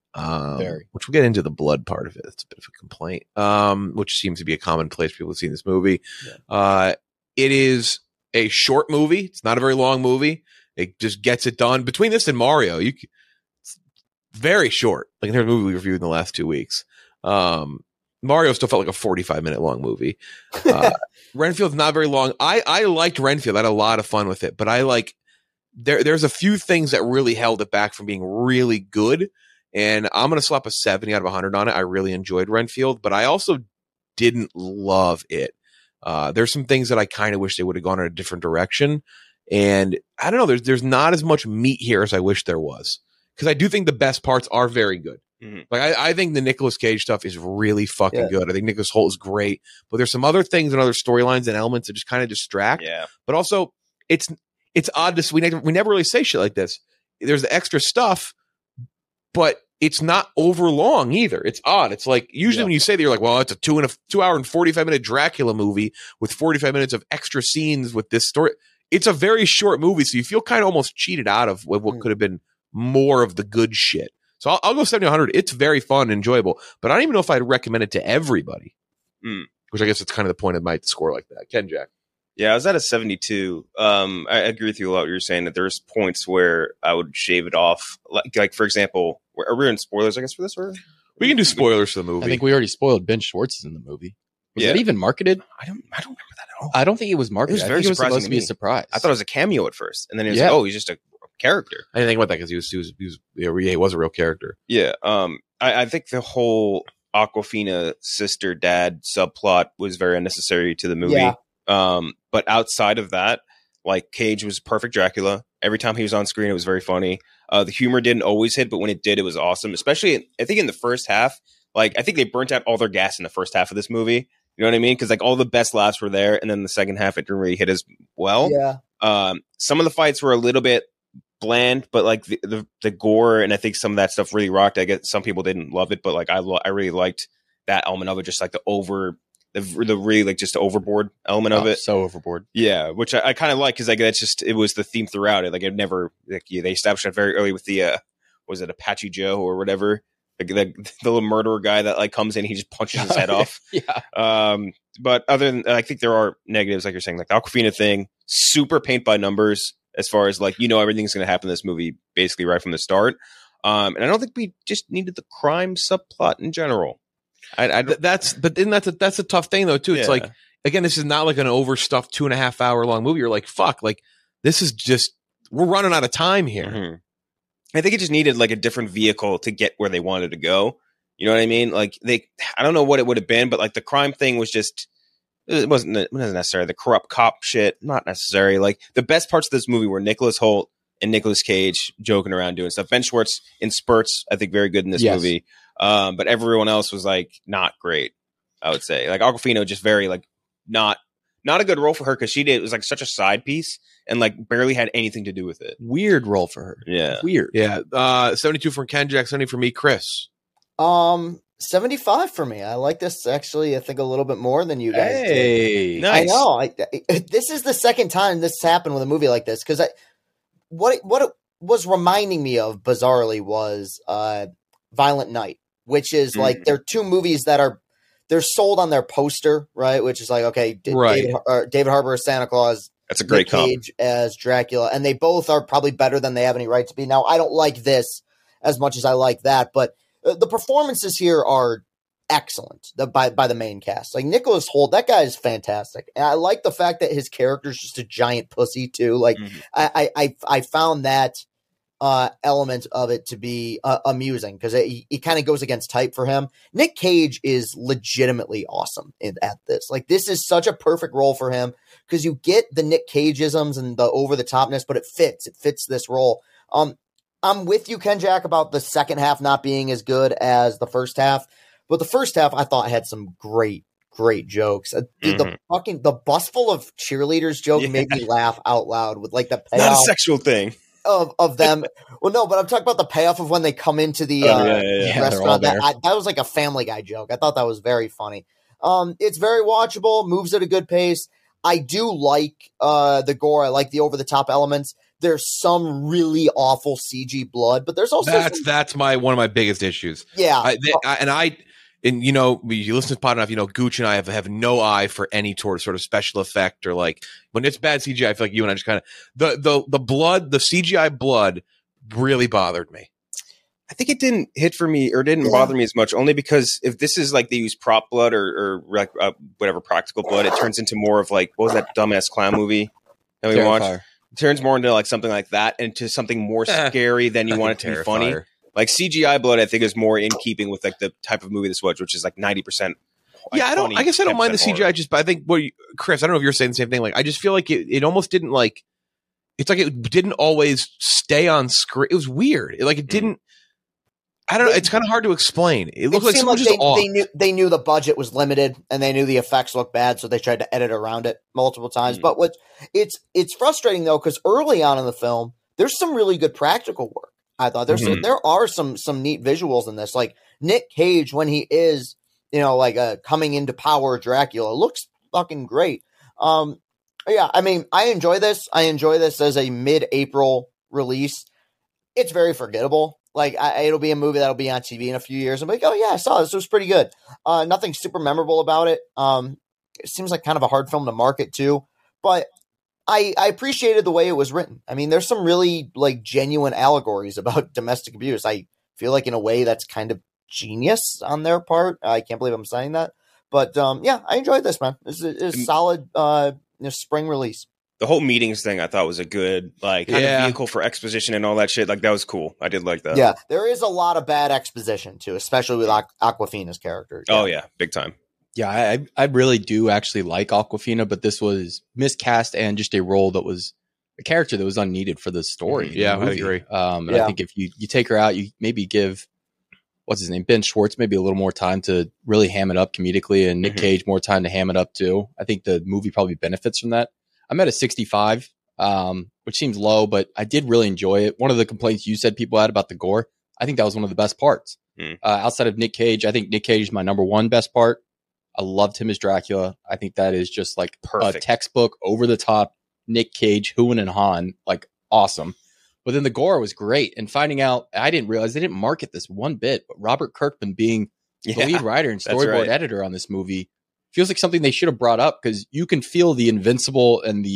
Which we'll get into the blood part of it. It's a bit of a complaint, which seems to be a commonplace people see in this movie. Yeah. It is a short movie. It's not a very long movie. It just gets it done. Between this and Mario, it's very short. Like in the movie we reviewed in the last 2 weeks. Mario still felt like a 45-minute long movie. Renfield's not very long. I liked Renfield. I had a lot of fun with it, but I like there's a few things that really held it back from being really good. And I'm going to slap a 70 out of 100 on it. I really enjoyed Renfield, but I also didn't love it. There's some things that I kind of wish they would have gone in a different direction. And I don't know, there's not as much meat here as I wish there was. Because I do think the best parts are very good. Like I think the Nicolas Cage stuff is really fucking good. I think Nicholas Hoult is great. But there's some other things and other storylines and elements that just kind of distract. Yeah. But also, it's odd to we never really say shit like this. There's the extra stuff, but it's not over long either. It's odd. It's like usually when you say that, you're like, well, it's a 2 hour and 45-minute Dracula movie with 45 minutes of extra scenes with this story. It's a very short movie, so you feel kind of almost cheated out of what could have been more of the good shit. So I'll go 70-100. It's very fun and enjoyable, but I don't even know if I'd recommend it to everybody, which I guess it's kind of the point of my score like that. Ken Jack. Yeah, I was at a 72. I agree with you a lot. You're saying that there's points where I would shave it off. Like for example, are we in spoilers, I guess, for this? Or we can do spoilers for the movie. I think we already spoiled Ben Schwartz in the movie. Was it even marketed? I don't remember that at all. I don't think it was marketed. It was very surprising. It was supposed to be a surprise. I thought it was a cameo at first, and then it was like, oh, he's just a character. I didn't think about that because he was a real character. Yeah. I think the whole Awkwafina sister dad subplot was very unnecessary to the movie. Yeah. But outside of that, like Cage was perfect Dracula. Every time he was on screen, it was very funny. The humor didn't always hit, but when it did, it was awesome. Especially, I think in the first half, like I think they burnt out all their gas in the first half of this movie. You know what I mean? Because like all the best laughs were there, and then the second half it didn't really hit as well. Yeah. Some of the fights were a little bit bland, but like the gore and I think some of that stuff really rocked. I guess some people didn't love it, but like I really liked that element of it, just like the really like just the overboard element of it. So overboard. Yeah, which I kind of like because like that's just it was the theme throughout it. Like it never like they established it very early with the was it Apache Joe or whatever. The little murderer guy that like comes in, he just punches his head off. Yeah. But other than I think there are negatives, like you're saying, like the Awkwafina thing, super paint by numbers. as far as like, everything's going to happen in this movie basically right from the start. And I don't think we just needed the crime subplot in general. That's a tough thing though too. It's Yeah. like, again, this is not like an overstuffed 2.5 hour long movie. You're like, fuck, like this is just, we're running out of time here. Mm-hmm. I think it just needed like a different vehicle to get where they wanted to go. You know what I mean? Like I don't know what it would have been, but like the crime thing was just, it wasn't necessary. The corrupt cop shit, not necessary. Like the best parts of this movie were Nicholas Hoult and Nicolas Cage joking around doing stuff. Ben Schwartz in spurts, I think very good in this movie. But everyone else was like not great, I would say. Like Awkwafina just very like not a good role for her because it was like such a side piece and like barely had anything to do with it. Weird role for her. Yeah. Weird. Yeah. 72 from Ken Jack, 70 for me, Chris. 75 for me. I like this actually, I think a little bit more than you guys did. Nice. I know. This is the second time this has happened with a movie like this because what it was reminding me of bizarrely was Violent Night, which is like they're two movies that they're sold on their poster, right? Which is like, okay, David Harbour as Santa Claus. That's a great Cage as Dracula, and they both are probably better than they have any right to be. Now, I don't like this as much as I like that, but the performances here are excellent by the main cast. Like Nicholas Hoult, that guy is fantastic, and I like the fact that his character is just a giant pussy too. Like I found that element of it to be amusing because it kind of goes against type for him. Nick Cage is legitimately awesome at this. Like this is such a perfect role for him because you get the Nick Cage-isms and the over the topness, but it fits this role. I'm with you, Ken Jack, about the second half not being as good as the first half, but the first half I thought had some great jokes. The bus full of cheerleaders joke made me laugh out loud with like the payoff. Not a sexual thing. Of them. Well, no, but I'm talking about the payoff of when they come into the restaurant. That was like a Family Guy joke. I thought that was very funny. It's very watchable, moves at a good pace. I do like the gore. I like the over-the-top elements. There's some really awful CG blood, but there's also that's one of my biggest issues. Yeah, and you listen to the pod enough, Gooch and I have no eye for any sort of special effect or like when it's bad CGI. I feel like you and I just kind of the blood, the CGI blood really bothered me. I think it didn't hit for me or didn't bother me as much only because if this is like they use prop blood or like whatever practical blood, it turns into more of like, what was that dumbass clown movie that we watched? It turns more into like something like that, into something more scary than you want it to be funny. Like CGI blood, I think is more in keeping with like the type of movie this was, which is like 90%. Like I guess I don't mind the CGI, but I think Chris, I don't know if you're saying the same thing. Like, I just feel like it almost didn't like, it's like it didn't always stay on screen. It was weird. It didn't. I don't know. It's kind of hard to explain. It looked like someone just off. They knew the budget was limited and they knew the effects looked bad, so they tried to edit around it multiple times. But it's frustrating though, because early on in the film, there's some really good practical work. I thought there are some neat visuals in this. Like Nick Cage when he is, coming into power Dracula looks fucking great. Yeah, I mean, I enjoy this. I enjoy this as a mid-April release. It's very forgettable. Like, it'll be a movie that'll be on TV in a few years. I'm like, oh, yeah, I saw this. It was pretty good. Nothing super memorable about it. It seems like kind of a hard film to market, too. But I appreciated the way it was written. I mean, there's some really, genuine allegories about domestic abuse. I feel like in a way that's kind of genius on their part. I can't believe I'm saying that. But, yeah, I enjoyed this, man. This is a solid spring release. The whole meetings thing I thought was a good kind of vehicle for exposition and all that shit. Like, that was cool. I did like that. Yeah, there is a lot of bad exposition, too, especially with Awkwafina's character. Yeah. Oh, yeah, big time. Yeah, I really do actually like Awkwafina, but this was miscast and just a role that was a character that was unneeded for the story. Yeah, I agree. And I think if you take her out, you maybe give, what's his name, Ben Schwartz, maybe a little more time to really ham it up comedically, and Nick Cage more time to ham it up, too. I think the movie probably benefits from that. I'm at a 65, which seems low, but I did really enjoy it. One of the complaints you said people had about the gore, I think that was one of the best parts. Outside of Nick Cage, I think Nick Cage is my number one best part. I loved him as Dracula. I think that is just like a textbook, over the top Nick Cage, Hooin and Han, awesome. But then the gore was great. And finding out, I didn't realize they didn't market this one bit, but Robert Kirkman being the lead writer and storyboard editor on this movie feels like something they should have brought up, because you can feel the invincible and the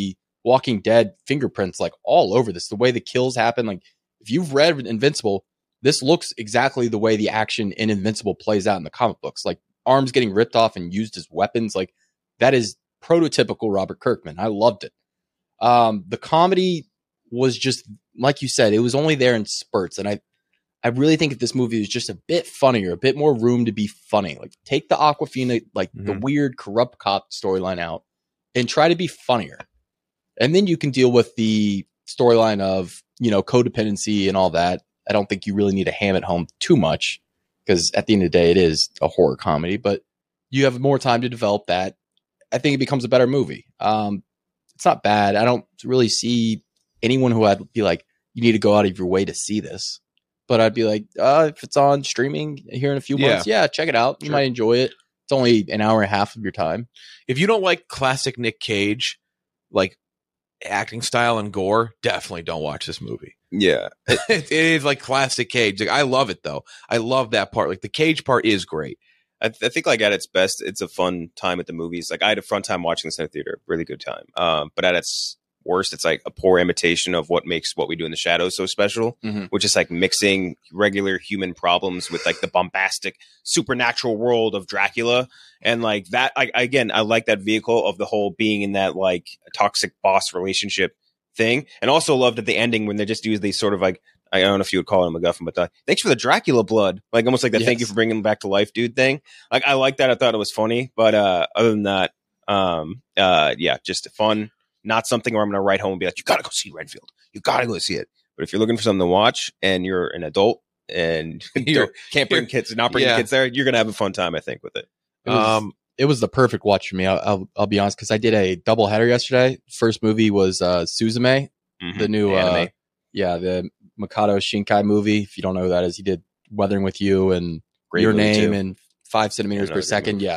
Walking Dead fingerprints like all over this. The way the kills happen, like if you've read Invincible, this looks exactly the way the action in Invincible plays out in the comic books. Like arms getting ripped off and used as weapons. Like that is prototypical Robert Kirkman. I loved it. The comedy was just, like you said, it was only there in spurts. And I really think if this movie was just a bit funnier, a bit more room to be funny, like take the Awkwafina, like the weird corrupt cop storyline out and try to be funnier. And then you can deal with the storyline of, codependency and all that. I don't think you really need to ham it home too much because at the end of the day, it is a horror comedy, but you have more time to develop that. I think it becomes a better movie. It's not bad. I don't really see anyone who I'd be like, you need to go out of your way to see this. But I'd be like, if it's on streaming here in a few months, check it out. You might enjoy it. It's only an hour and a half of your time. If you don't like classic Nick Cage, like acting style and gore, definitely don't watch this movie. Yeah. It is like classic Cage. Like, I love it though. I love that part. Like the Cage part is great. I think like at its best, it's a fun time at the movies. Like I had a fun time watching this in the theater, really good time. But at its worst, it's like a poor imitation of what makes What We Do in the Shadows so special, which is like mixing regular human problems with like the bombastic supernatural world of Dracula. And like that, I like that vehicle of the whole being in that like toxic boss relationship thing. And also loved at the ending when they just use these sort of like, I don't know if you would call it a MacGuffin, but thanks for the Dracula blood. Like almost like that thank you for bringing him back to life dude thing. Like I like that. I thought it was funny. But other than that, just fun. Not something where I'm going to write home and be like, you got to go see Renfield. You got to go see it. But if you're looking for something to watch and you're an adult and you can't bring kids, not bring kids there, you're going to have a fun time, I think, with it. It was the perfect watch for me. I'll be honest, because I did a double header yesterday. First movie was Suzume, the new anime. The Makoto Shinkai movie. If you don't know who that is, he did Weathering with You and Great Your movie Name too. and 5 centimeters per second. Yeah.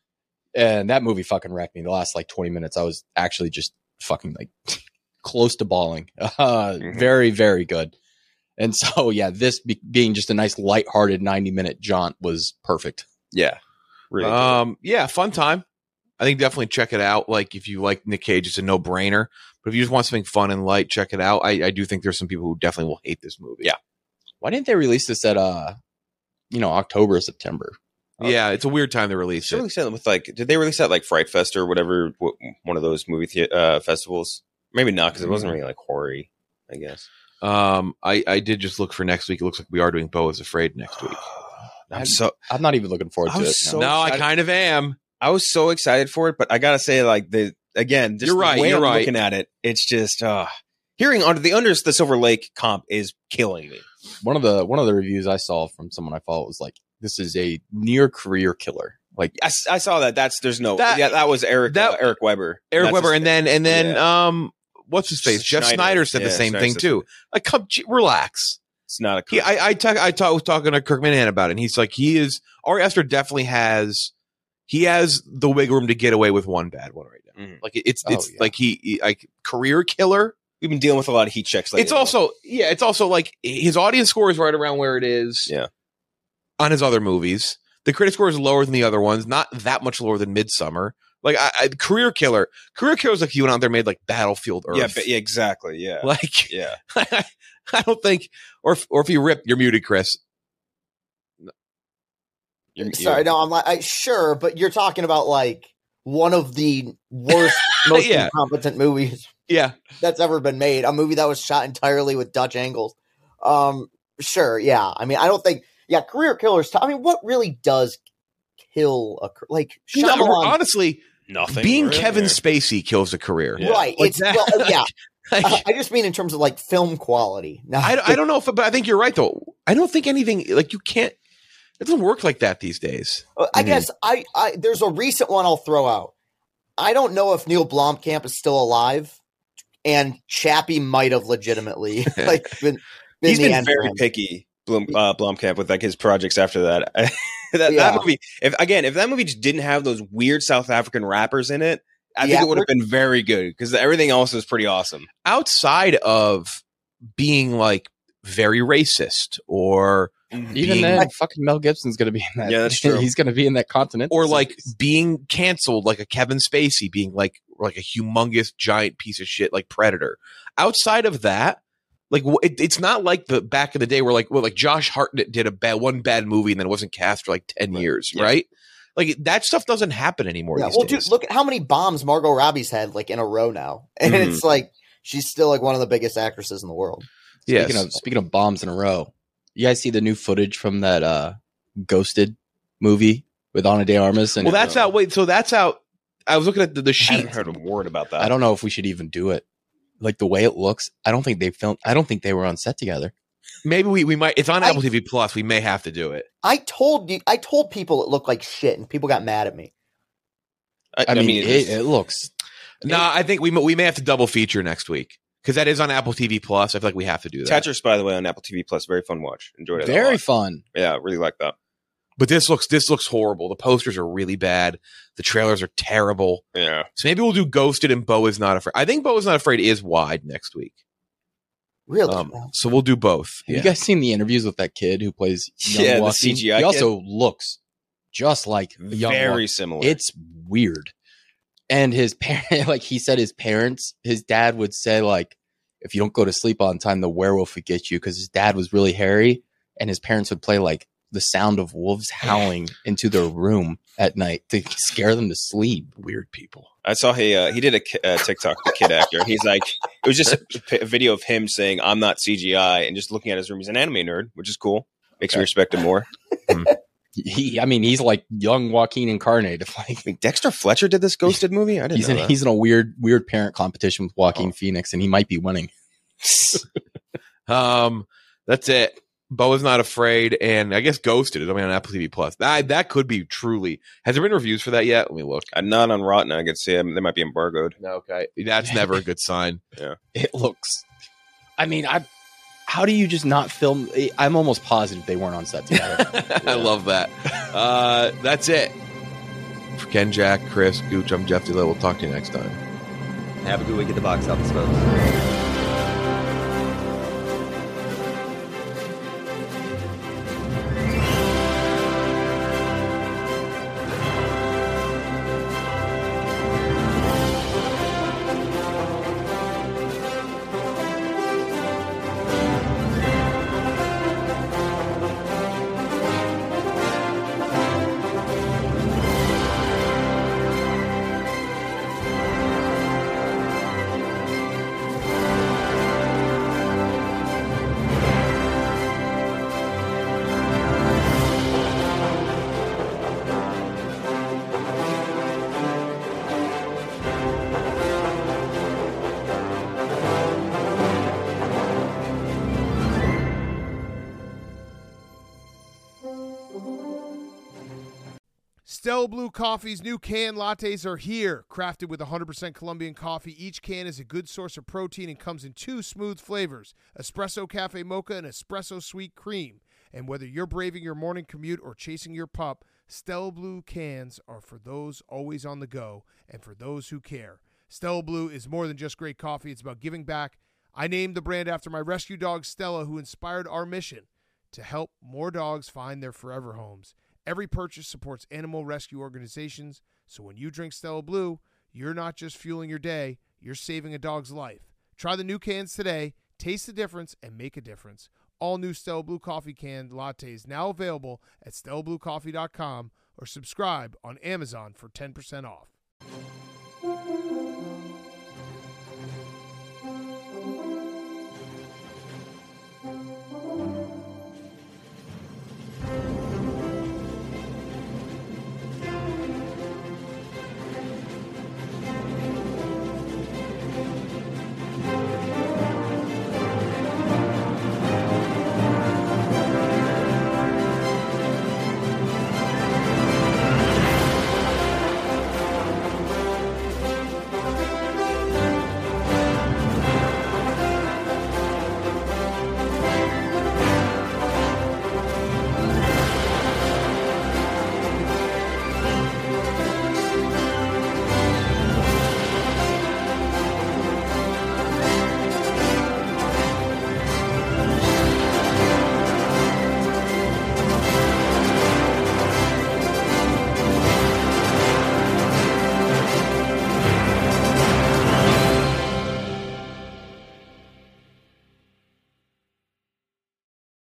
And that movie fucking wrecked me. The last like 20 minutes, I was actually just fucking like close to bawling. Very, very good. And so, this being just a nice lighthearted 90-minute jaunt was perfect. Yeah. Really fun time. I think definitely check it out. Like if you like Nick Cage, it's a no-brainer. But if you just want something fun and light, check it out. I do think there's some people who definitely will hate this movie. Yeah. Why didn't they release this at October or September? Yeah, it's a weird time to release it. With like, did they release that like Fright Fest or whatever? One of those movie festivals? Maybe not, because it wasn't really like horror-y, I guess. I did just look for next week. It looks like we are doing Beau is Afraid next week. I'm not even looking forward to it. I kind of am. I was so excited for it, but I gotta say, like just you're right. The way you're I'm right. looking at it, it's just hearing Under the Silver Lake comp is killing me. One of the reviews I saw from someone I follow was like, this is a near career killer. Like I saw that. That was Eric Weber. Eric Weber, and then what's his face? Jeff Snyder said the same thing too. Like, relax. It's not a. I was talking to Kirk Minahan about it, and he's like, Ari Aster definitely has. He has the wiggle room to get away with one bad one right now. Like it's like he career killer. We've been dealing with a lot of heat checks lately. It's also like his audience score is right around where it is. Yeah. On his other movies, the critic score is lower than the other ones, not that much lower than Midsummer. Like career killer is like you went out there and made like Battlefield Earth. Yeah, exactly. Yeah. Like I don't think, or if you rip, you're muted, Chris. Sorry, no, I'm like, sure, but you're talking about like one of the worst, most incompetent movies that's ever been made. A movie that was shot entirely with Dutch angles. Sure, yeah. I mean, I don't think, career killers. I mean, what really does kill a like? Honestly, nothing. Being Kevin Spacey kills a career, right? Like I just mean in terms of like film quality. No, I don't know but I think you're right though. I don't think anything like you can't. It doesn't work like that these days. I guess I there's a recent one I'll throw out. I don't know if Neil Blomkamp is still alive, and Chappie might have legitimately been He's been very picky, Blomkamp, with like his projects after that. That movie, if that movie just didn't have those weird South African rappers in it, I think it would have been very good because everything else was pretty awesome. Outside of being like very racist or Even then, fucking Mel Gibson's going to be in that. Yeah, that's true. He's going to be in that Continental. Or like series. being canceled, like a Kevin Spacey, being like a humongous giant piece of shit, like Predator. Outside of that, like it's not like the back in the day where like Josh Hartnett did one bad movie and then wasn't cast for like 10 years, right? Like that stuff doesn't happen anymore. Yeah, these well, days. dude, look at how many bombs Margot Robbie's had like in a row now, and it's like she's still like one of the biggest actresses in the world. Speaking of bombs in a row, you guys see the new footage from that Ghosted movie with Ana de Armas? And that's out. Wait, so that's out. I was looking at the sheet. I haven't heard a word about that. I don't know if we should even do it. Like the way it looks, I don't think they filmed. I don't think they were on set together. Maybe we might. It's on Apple TV Plus. We may have to do it. I told people it looked like shit, and people got mad at me. I mean, it looks. I think we may have to double feature next week because that is on Apple TV Plus. I feel like we have to do that. Tetris, by the way, on Apple TV Plus, very fun watch. Enjoyed it. Very fun. Yeah, really like that. But this looks horrible. The posters are really bad. The trailers are terrible. Yeah. So maybe we'll do Ghosted and Beau Is Not Afraid. I think Beau Is Not Afraid is wide next week. Really? So we'll do both. Have you guys seen the interviews with that kid who plays young the Joaquin? CGI He also looks just like a young Very Joaquin. similar. It's weird. And his parent, like he said, his dad would say, like, if you don't go to sleep on time, the werewolf would get you, because his dad was really hairy, and his parents would play like the sound of wolves howling into their room at night to scare them to sleep. Weird people. I saw he did a TikTok, the kid actor. He's like, it was just a video of him saying, "I'm not CGI," and just looking at his room. He's an anime nerd, which is cool. Makes me respect him more. He's like young Joaquin incarnate. Like Dexter Fletcher did this Ghosted movie. I didn't know that. He's in a weird parent competition with Joaquin Phoenix, and he might be winning. That's it. Beau Is Not Afraid, and I guess Ghosted is only on Apple TV Plus. That could be truly. Has there been reviews for that yet? Let me look. Not on Rotten. I could see them. They might be embargoed. Okay, that's never a good sign. Yeah, it looks. I mean, how do you just not film? I'm almost positive they weren't on set together. I love that. That's it. For Ken, Jack, Chris, Gooch, I'm Jeff DeLille. We'll talk to you next time. Have a good week at the box office, folks. Stella Blue Coffee's new canned lattes are here. Crafted with 100% Colombian coffee, each can is a good source of protein and comes in 2 smooth flavors, Espresso Cafe Mocha and Espresso Sweet Cream. And whether you're braving your morning commute or chasing your pup, Stella Blue cans are for those always on the go and for those who care. Stella Blue is more than just great coffee. It's about giving back. I named the brand after my rescue dog, Stella, who inspired our mission to help more dogs find their forever homes. Every purchase supports animal rescue organizations, so when you drink Stella Blue, you're not just fueling your day, you're saving a dog's life. Try the new cans today, taste the difference, and make a difference. All new Stella Blue Coffee canned lattes now available at StellaBlueCoffee.com or subscribe on Amazon for 10% off.